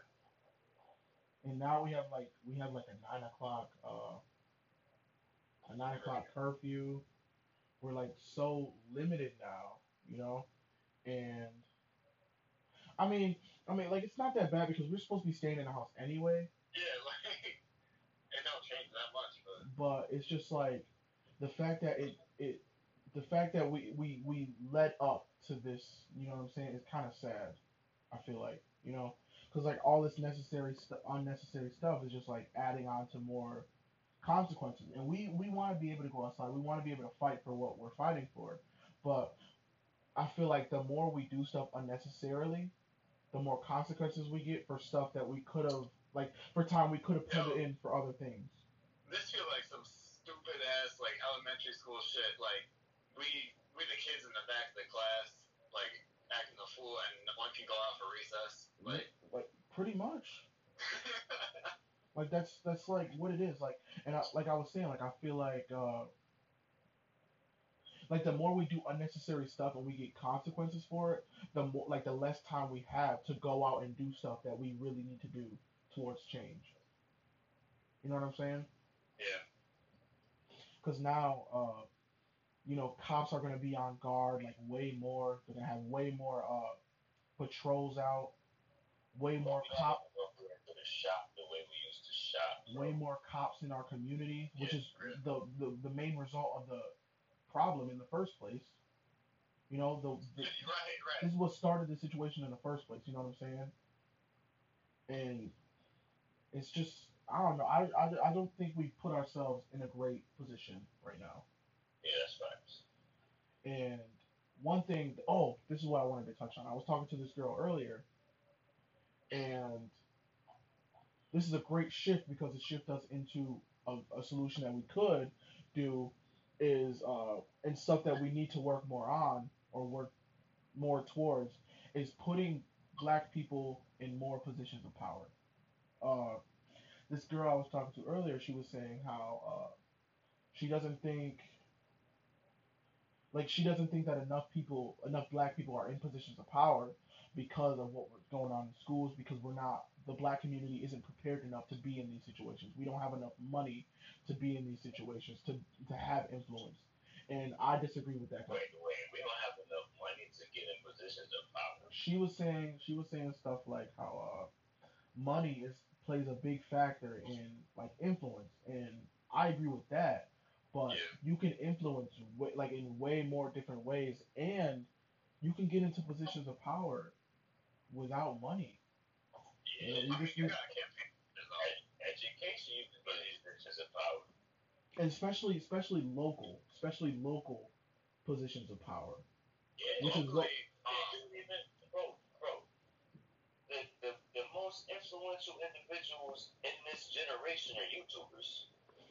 [SPEAKER 1] And now we have like a 9 o'clock curfew. We're like so limited now, you know. And I mean, like it's not that bad because we're supposed to be staying in the house anyway.
[SPEAKER 3] Yeah, like it don't change that much,
[SPEAKER 1] But it's just like the fact that the fact that we led up to this, you know what I'm saying, is kind of sad. I feel like, you know, because like all this unnecessary stuff is just like adding on to more consequences. And we want to be able to go outside. We want to be able to fight for what we're fighting for. But I feel like the more we do stuff unnecessarily, the more consequences we get for stuff that we could have, like, for time we could have put it in for other things.
[SPEAKER 3] This feel like some stupid ass like elementary school shit. Like we the kids in the back of the class, like acting a fool, and one can go out for recess.
[SPEAKER 1] Like pretty much. Like that's like what it is. Like and like I was saying, like I feel like the more we do unnecessary stuff and we get consequences for it, the more like the less time we have to go out and do stuff that we really need to do towards change. You know what I'm saying?
[SPEAKER 3] Yeah.
[SPEAKER 1] Because now, you know, cops are gonna be on guard like way more. They're gonna have way more patrols out, way more cop,
[SPEAKER 3] To the shop the way we used to shop.
[SPEAKER 1] way more cops in our community, which is the main result of the problem in the first place. You know,
[SPEAKER 3] right.
[SPEAKER 1] This is what started the situation in the first place. You know what I'm saying? And it's just I don't know. I don't think we put ourselves in a great position right now.
[SPEAKER 3] Yeah, that's facts.
[SPEAKER 1] And one thing, oh, this is what I wanted to touch on. I was talking to this girl earlier, and this is a great shift because it shifts us into a solution that we could do is and stuff that we need to work more on or work more towards is putting black people in more positions of power. Uh, this girl I was talking to earlier, she was saying how she doesn't think Like she doesn't think that enough black people are in positions of power because of what was going on in schools, because the black community isn't prepared enough to be in these situations. We don't have enough money to be in these situations to have influence. And I disagree with that.
[SPEAKER 3] Wait, we don't have enough money to get in positions of power.
[SPEAKER 1] She was saying stuff like how money is plays a big factor in like influence, and I agree with that. But
[SPEAKER 3] Yeah.
[SPEAKER 1] you can influence like in way more different ways, and you can get into positions of power without money. You know,
[SPEAKER 3] Yeah,
[SPEAKER 1] you
[SPEAKER 3] I mean,
[SPEAKER 1] just
[SPEAKER 3] you
[SPEAKER 1] need,
[SPEAKER 3] gotta campaign. Education, you can get these positions of power.
[SPEAKER 1] and especially local positions of power,
[SPEAKER 3] Yeah,
[SPEAKER 1] which is what.
[SPEAKER 3] locally, even, bro, the most influential individuals in this generation are YouTubers.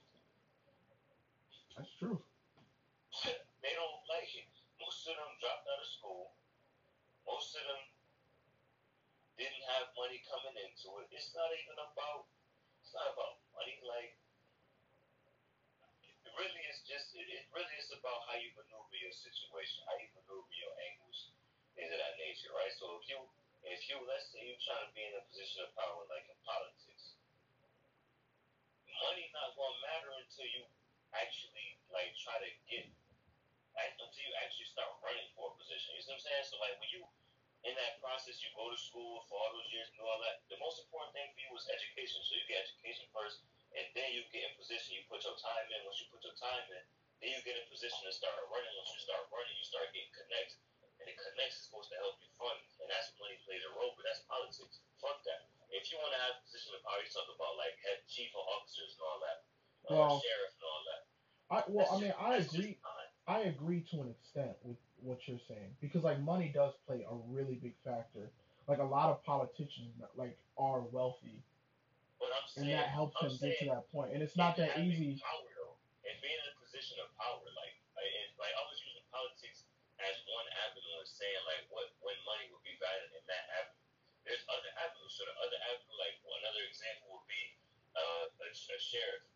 [SPEAKER 1] That's true.
[SPEAKER 3] They don't like it. Most of them dropped out of school. Most of them didn't have money coming into it. It's not even about. It's not about money. Like it really is just. It really is about how you maneuver your situation, how you maneuver your angles, things of that nature, right? So if you let's say you're trying to be in a position of power, like in politics, money not gonna matter until you actually like try to get until you actually start running for a position. You see what I'm saying? So like when you in that process, you go to school for all those years and do all that. The most important thing for you is education. So you get education first, and then you get in position. You put your time in. Once you put your time in, then you get in position to start running. Once you start running, you start getting connects, and the connects is supposed to help you fund, and that's when money plays a role. But that's politics. Fuck that. If you want to have a position of power, you talk about like head chief of officers and all that,
[SPEAKER 1] Well,
[SPEAKER 3] sheriff and all that.
[SPEAKER 1] I mean, I agree. I agree to an extent with what you're saying because like money does play a really big factor. Like a lot of politicians like are wealthy,
[SPEAKER 3] But
[SPEAKER 1] and that helps them get to that point. And it's not that easy.
[SPEAKER 3] Power though, and being in a position of power, like I was using politics as one avenue of saying like what when money would be valued in that avenue. There's other avenues. So the other avenue, like another example would be a sheriff,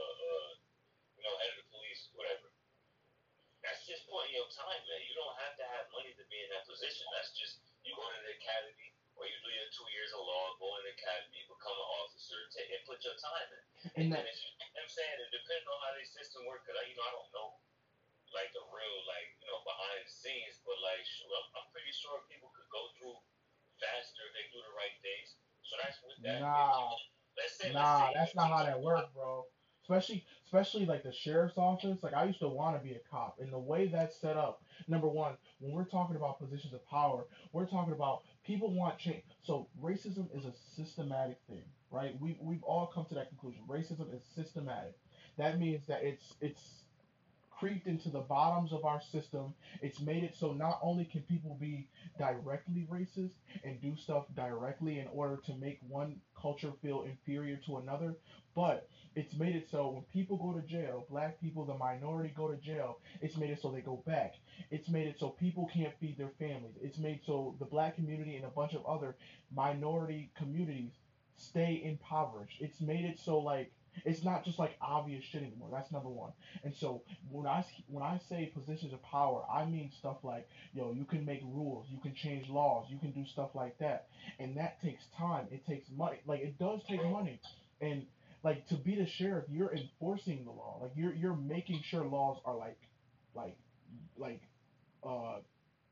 [SPEAKER 3] head of the police, whatever. That's just putting your time, man. You don't have to have money to be in that position. That's just you go to the academy or you do your 2 years of law, go in the academy, become an officer, and put your time in. And then if you, I'm saying, it depends on how these systems work. Cause I don't know like the real behind the scenes, but like I'm pretty sure people could go through faster if they do the right things. So that's with that.
[SPEAKER 1] Nah, that's not how that works, bro. Especially like the sheriff's office. Like I used to want to be a cop, and the way that's set up. Number one, when we're talking about positions of power, we're talking about people want change. So racism is a systematic thing, right? We've all come to that conclusion. Racism is systematic. That means that it's creeped into the bottoms of our system. It's made it so not only can people be directly racist and do stuff directly in order to make one culture feel inferior to another, but it's made it so when people go to jail, black people, the minority go to jail, it's made it so they go back. It's made it so people can't feed their families. It's made so the black community and a bunch of other minority communities stay impoverished. It's made it so like it's not just like obvious shit anymore. That's number one. And so when I say positions of power, I mean stuff like you can make rules, you can change laws, you can do stuff like that, and that takes time. It takes money. Like it does take money, and like to be the sheriff, you're enforcing the law. Like you're making sure laws are like like uh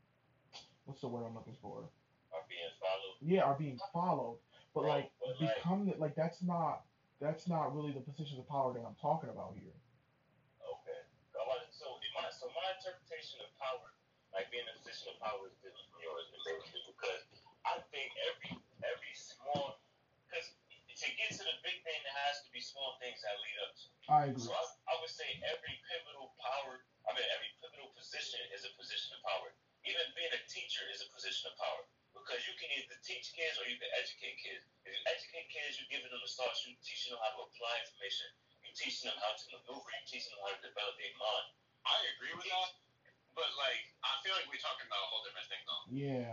[SPEAKER 1] what's the word I'm looking for?
[SPEAKER 3] Are being followed.
[SPEAKER 1] Yeah, are being followed. But
[SPEAKER 3] Bro,
[SPEAKER 1] like
[SPEAKER 3] but
[SPEAKER 1] become like that's not really the positions of power that I'm talking about here.
[SPEAKER 3] okay. So my interpretation of power, like being in a position of power, is different from yours, basically because I think every small, because to get to the big thing, there has to be small things that lead up to.
[SPEAKER 1] I agree.
[SPEAKER 3] So I would say every pivotal position is a position of power. Even being a teacher is a position of power because you can either teach kids or you can educate kids. If you educate kids, you're giving them the sauce. You're teaching them how to apply information. You're teaching them how to maneuver. You're teaching them how to develop their mind.
[SPEAKER 2] I agree with that, but like I feel like we're talking about a whole different thing though.
[SPEAKER 1] Yeah.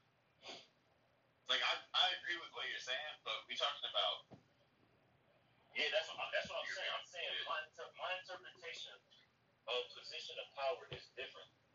[SPEAKER 2] Like I agree with what you're saying, but we're talking about.
[SPEAKER 3] Yeah, that's what I'm saying. I'm saying my interpretation of position of power is different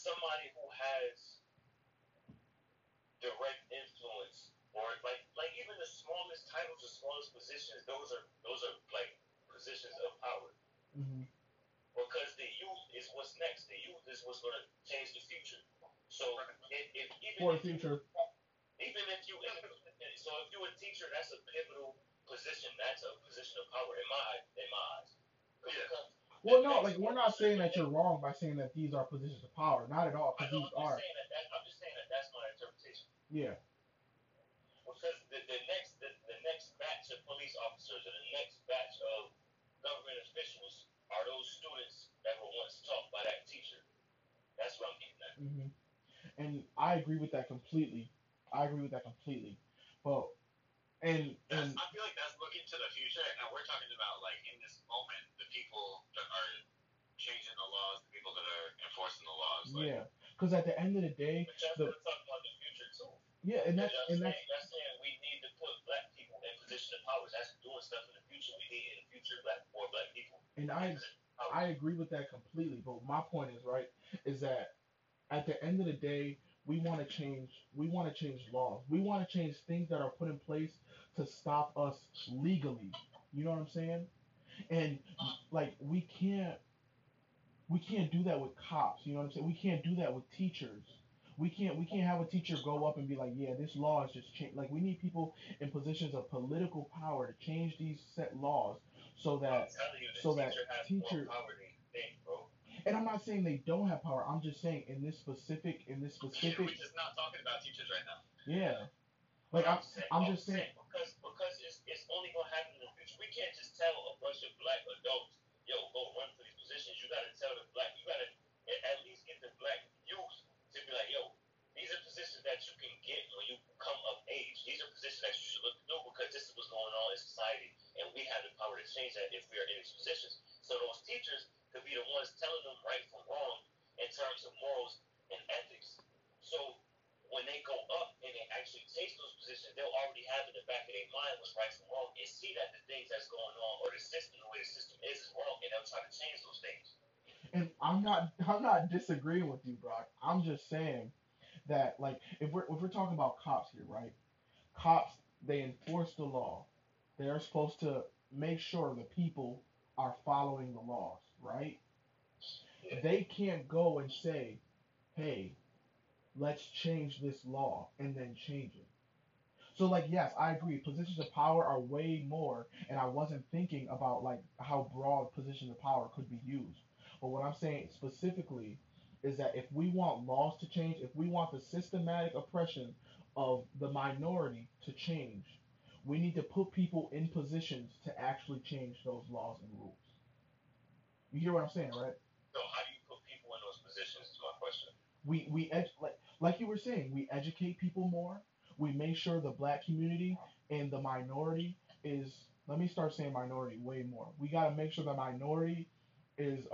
[SPEAKER 3] somebody who has direct influence, or like even the smallest titles, the smallest positions, those are like positions of power.
[SPEAKER 1] Mm-hmm.
[SPEAKER 3] Because the youth is what's next. The youth is what's going to change the future. So if even
[SPEAKER 1] For the
[SPEAKER 3] if you
[SPEAKER 1] future.
[SPEAKER 3] even if you so if you're a teacher, that's a pivotal position. That's a position of power in my eyes.
[SPEAKER 2] Yeah.
[SPEAKER 1] Well, no, like we're not saying that you're wrong by saying that these are positions of power. Not at all,
[SPEAKER 3] I
[SPEAKER 1] because
[SPEAKER 3] know.
[SPEAKER 1] these are.
[SPEAKER 3] I'm just saying that that's my interpretation.
[SPEAKER 1] Yeah.
[SPEAKER 3] Because the next batch of police officers or the next batch of government officials are those students that were once taught by that teacher. That's what I'm getting at.
[SPEAKER 1] Mm-hmm. And I agree with that completely. I agree with that completely. But
[SPEAKER 2] I feel like that's looking to the future, and we're talking about like in this moment, the people that are changing the laws, the people that are enforcing the laws. Like,
[SPEAKER 1] yeah, because at the end of the day,
[SPEAKER 3] but y'all still talking about the future too.
[SPEAKER 1] Yeah, and that's
[SPEAKER 3] y'all saying we need to put black people in position of power. That's doing stuff in the future. We need in the future more black people.
[SPEAKER 1] And I agree with that completely. But my point is right is that at the end of the day, we want to change. We want to change laws. We want to change things that are put in place to stop us legally. You know what I'm saying? And like we can't do that with cops. You know what I'm saying? We can't do that with teachers. We can't have a teacher go up and be like, yeah, this law is just changed. Like we need people in positions of political power to change these set laws so that teacher
[SPEAKER 3] power than you think, bro.
[SPEAKER 1] And I'm not saying they don't have power. I'm just saying in this specific
[SPEAKER 2] we're just not talking about teachers right now.
[SPEAKER 1] Yeah. Like I'm just saying
[SPEAKER 3] because it's only gonna happen in the future. We can't just tell a bunch of black adults, yo, go run for these positions. You gotta tell the black, you gotta at least get the black youth to be like, yo, these are positions that you can get when you come of age. These are positions that you should look to do because this is what's going on in society, and we have the power to change that if we are in these positions. So those teachers could be the ones telling them right from wrong in terms of morals and ethics. So when they go up and they actually take those positions, they'll already have in the back of their mind what's right from wrong and see that the things that's going on or the system, the way the system is wrong, and they'll try to change those things.
[SPEAKER 1] And I'm not disagreeing with you, Brock. I'm just saying that like if we're talking about cops here, right? Cops, they enforce the law. They're supposed to make sure the people are following the laws, right?
[SPEAKER 3] Yeah.
[SPEAKER 1] They can't go and say, "Hey, let's change this law," and then change it. So like yes, I agree. Positions of power are way more, and I wasn't thinking about like how broad positions of power could be used. But what I'm saying specifically is that if we want laws to change, if we want the systematic oppression of the minority to change, we need to put people in positions to actually change those laws and rules. You hear what I'm saying, right?
[SPEAKER 3] So how do you put people in those positions is my question.
[SPEAKER 1] Like you were saying, we educate people more. We make sure the black community and the minority is. Let me start saying minority way more. We gotta make sure the minority is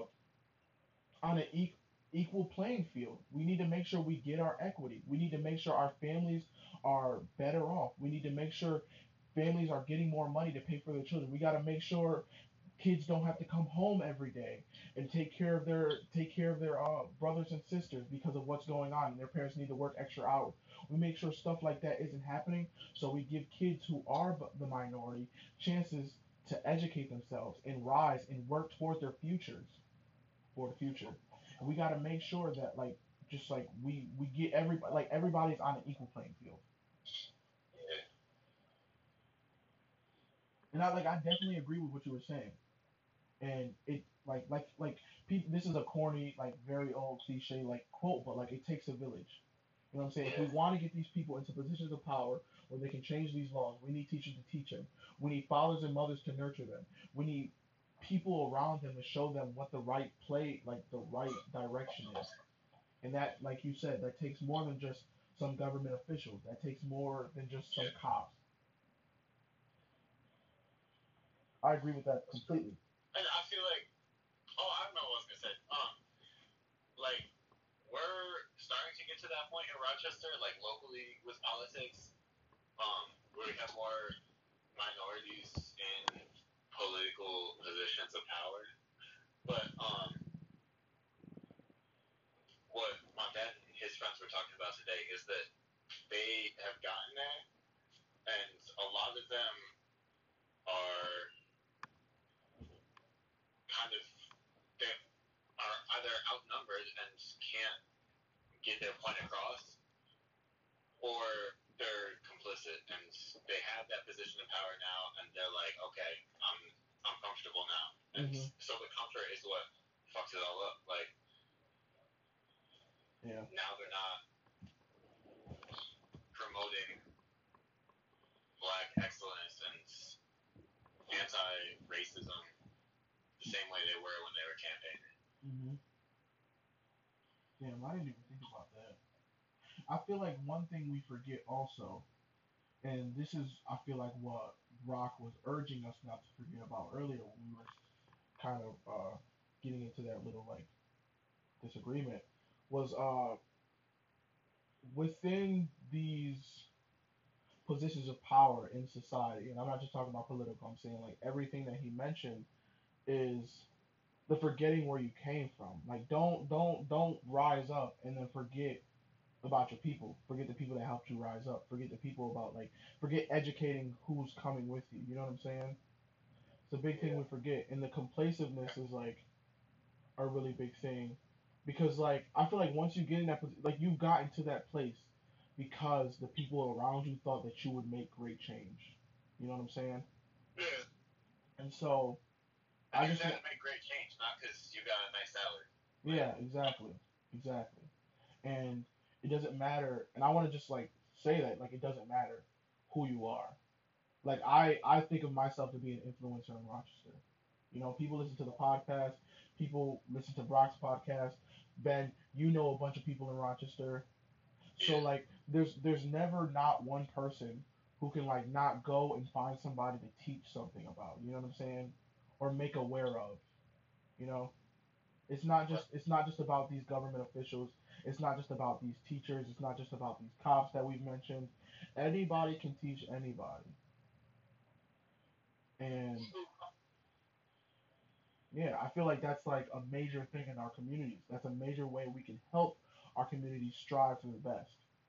[SPEAKER 1] on an equal playing field. We need to make sure we get our equity. We need to make sure our families are better off. We need to make sure families are getting more money to pay for their children. We got to make sure kids don't have to come home every day and take care of their brothers and sisters because of what's going on and their parents need to work extra hours. We make sure stuff like that isn't happening, so we give kids who are the minority chances to educate themselves and rise and work towards their futures for the future. And we got to make sure that like just like we get everybody like everybody's on an equal playing field.
[SPEAKER 3] Yeah.
[SPEAKER 1] And I definitely agree with what you were saying. And it like people, this is a corny like very old cliche like quote, but like it takes a village. You know what I'm saying? If we want to get these people into positions of power where they can change these laws, we need teachers to teach them. We need fathers and mothers to nurture them. We need people around them to show them what the right play, like the right direction is. And that, like you said, that takes more than just some government officials. That takes more than just some cops. I agree with that completely.
[SPEAKER 2] And I feel like, I don't know what I was gonna say. Like we're starting to get to that point in Rochester, like locally with politics, where we have more minorities in political positions of power. But what outnumbered and can't get their point across, or they're complicit and they have that position of power now, and they're like, okay, I'm comfortable now, and so the comfort is what fucks it all up. Like, now they're not promoting black excellence and anti-racism the same way they were when they were campaigning.
[SPEAKER 4] Damn, I didn't even think about that. I feel like one thing we forget also, and this is, I feel like what Rock was urging us not to forget about earlier when we were kind of getting into that little like disagreement, was within these positions of power in society, and I'm not just talking about political, I'm saying like everything that he mentioned is the forgetting where you came from. Like don't rise up and then forget about your people. Forget the people that helped you rise up. Forget the people about like forget educating who's coming with you. You know what I'm saying? It's a big thing we forget. And the complaciveness is like a really big thing. Because like I feel like once you get in that like you've gotten to that place because the people around you thought that you would make great change. You know what I'm saying?
[SPEAKER 2] Yeah.
[SPEAKER 4] And so
[SPEAKER 2] I just want to make great change, not because you got a nice salary.
[SPEAKER 4] Yeah, exactly. And it doesn't matter. And I want to just like say that like it doesn't matter who you are. Like I think of myself to be an influencer in Rochester. You know, people listen to the podcast. People listen to Brock's podcast. Ben, you know a bunch of people in Rochester. So like, there's never not one person who can like not go and find somebody to teach something about. You know what I'm saying? Or make aware of. You know, it's not just about these government officials. It's not just about these teachers. It's not just about these cops that we've mentioned. Anybody can teach anybody. And yeah, I feel like that's like a major thing in our communities. That's a major way we can help our communities strive for the best.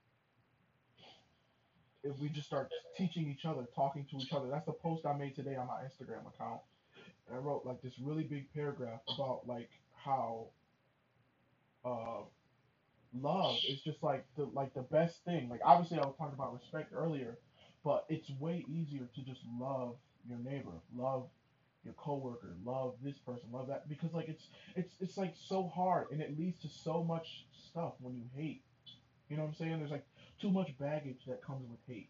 [SPEAKER 4] If we just start teaching each other, talking to each other. That's the post I made today on my Instagram account. And I wrote like this really big paragraph about like how uh, love is just like the best thing. Like obviously I was talking about respect earlier, but it's way easier to just love your neighbor, love your coworker, love this person, love that because like it's like so hard and it leads to so much stuff when you hate. You know what I'm saying? There's like too much baggage that comes with hate.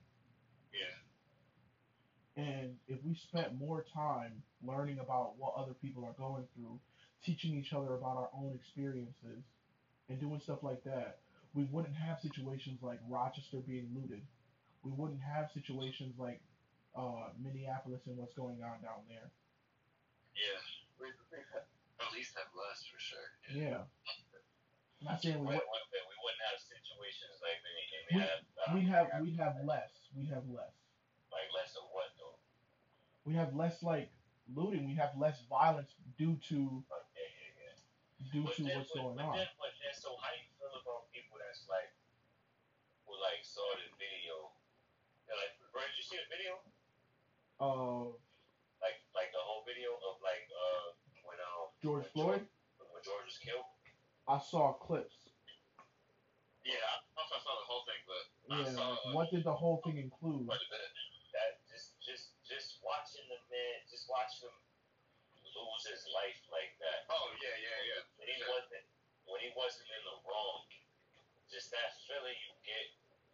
[SPEAKER 2] Yeah.
[SPEAKER 4] And if we spent more time learning about what other people are going through, teaching each other about our own experiences, and doing stuff like that, we wouldn't have situations like Rochester being looted. We wouldn't have situations like Minneapolis and what's going on down there.
[SPEAKER 2] Yeah, we at least have less for sure.
[SPEAKER 4] Yeah. I'm not saying
[SPEAKER 2] we wouldn't have situations like
[SPEAKER 4] we'd have less. We'd have less.
[SPEAKER 2] Like less of what though?
[SPEAKER 4] We have less like looting. We have less violence due to what's going on.
[SPEAKER 2] So how do you feel about people that's like who like saw the video? They're like, bro, did you see the video? Like the whole video of like when
[SPEAKER 4] George Floyd?
[SPEAKER 2] When George was killed?
[SPEAKER 4] I saw clips.
[SPEAKER 2] Yeah, I saw the whole thing, but
[SPEAKER 4] yeah,
[SPEAKER 2] I saw,
[SPEAKER 4] what did the whole thing include?
[SPEAKER 2] That just watching the man, just watching him lose his life like that. Oh yeah. When he wasn't in the wrong, just that feeling you get.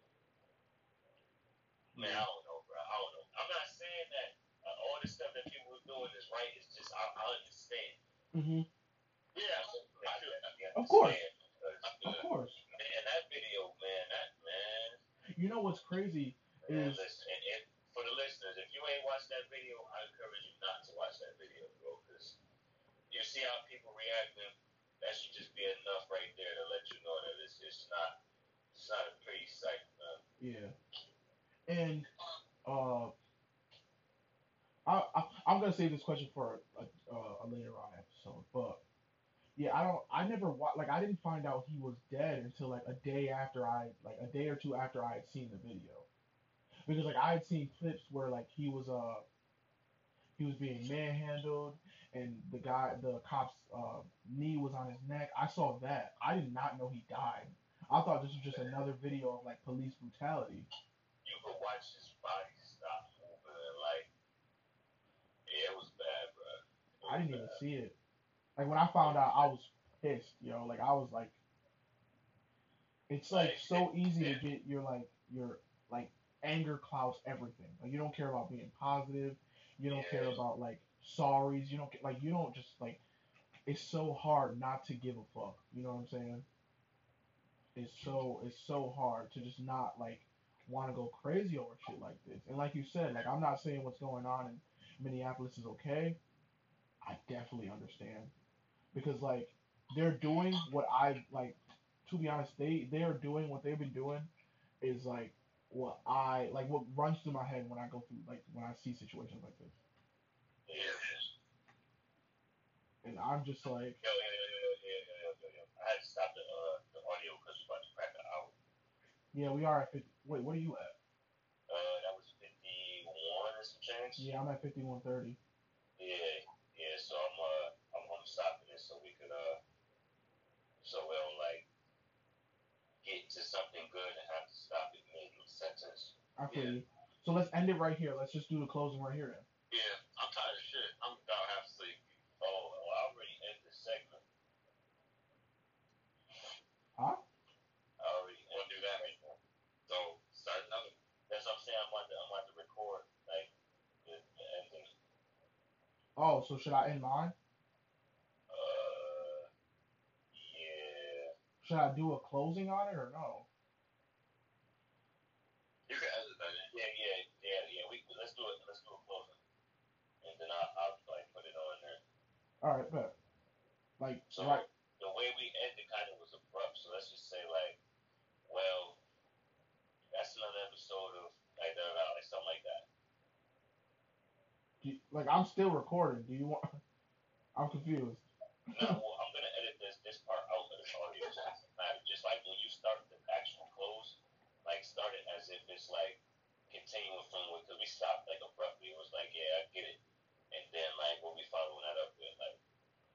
[SPEAKER 2] Man, I don't know, bro. I don't know. I'm not saying that all the stuff that people are doing is right. It's just I understand. Yeah,
[SPEAKER 4] of course. Of course.
[SPEAKER 2] Man, that video, man.
[SPEAKER 4] You know what's crazy is.
[SPEAKER 2] Listen, and for the listeners, if you ain't watched that video, I encourage you not to watch that video, bro, because you see how people reacting. That should just be enough right there to let you know that it's not a pretty sight, man.
[SPEAKER 4] Yeah. And I'm gonna save this question for a later on episode, but yeah, I never like I didn't find out he was dead until like a day or two after I had seen the video, because like I had seen clips where like he was being manhandled and the cop's knee was on his neck. I saw that. I did not know he died. I thought this was just another video of like police brutality.
[SPEAKER 3] You could watch his body stop moving, and like, yeah, it was bad, bro.
[SPEAKER 4] I didn't even see it. Like when I found out, I was pissed, yo. Like I was like, it's like so easy to get your like anger clouds everything. Like you don't care about being positive. You don't care about like sorries. You don't just like. It's so hard not to give a fuck. You know what I'm saying? It's so hard to just not like want to go crazy over shit like this. And like you said, like I'm not saying what's going on in Minneapolis is okay. I definitely understand because like they're doing what I like. To be honest, they are doing what they've been doing is like what runs through my head when I go through like when I see situations like this.
[SPEAKER 3] Yeah.
[SPEAKER 4] And I'm just like,
[SPEAKER 3] Yo. I had to stop the audio because we're about to crack an hour.
[SPEAKER 4] yeah, we are at 50. Wait, what are you at?
[SPEAKER 3] That was 51 or some change.
[SPEAKER 4] Yeah, I'm at 51:30.
[SPEAKER 3] Yeah. So I'm stopping it so we could so we don't like get to something good and have to stop it mid sentence.
[SPEAKER 4] I feel you. So let's end it right here. Let's just do the closing right here then.
[SPEAKER 3] Yeah, I'm tired of shit. I'm about half asleep. Oh, well, I already ended this segment.
[SPEAKER 4] Huh?
[SPEAKER 3] I already want to do that right now. So start another. That's what I'm saying. I'm about to record like the ending.
[SPEAKER 4] Oh, so should I end mine?
[SPEAKER 3] Yeah.
[SPEAKER 4] Should I do a closing on it or no?
[SPEAKER 3] You can edit that in. Yeah. Let's do it. Let's do a closing, and then I'll like put it on there.
[SPEAKER 4] All right, but like
[SPEAKER 3] So
[SPEAKER 4] right.
[SPEAKER 3] the way we ended kind of was abrupt. So let's just say like, well, that's another episode of like something like that.
[SPEAKER 4] Like I'm still recording. Do you want? I'm confused.
[SPEAKER 3] No, well, I'm gonna edit this part out of this audio. So it doesn't matter. Just like when you start the actual close, like start it as if it's like continuing from because we stopped like abruptly. It was like, yeah, I get it, and then like what we following that up with, like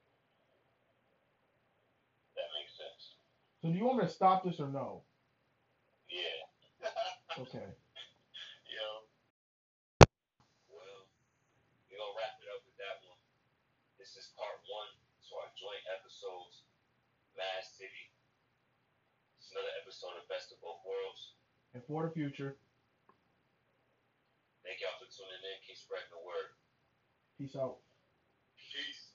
[SPEAKER 3] that makes sense.
[SPEAKER 4] So do you want me to stop this or no?
[SPEAKER 3] Yeah.
[SPEAKER 4] Okay.
[SPEAKER 3] Yo. Well, we're gonna wrap it up with that one. This is part one to our joint episodes, Mad City. It's another episode of Best of Both Worlds.
[SPEAKER 4] And for the future.
[SPEAKER 3] Thank y'all for tuning in. Keep spreading the word.
[SPEAKER 4] Peace out.
[SPEAKER 3] Peace.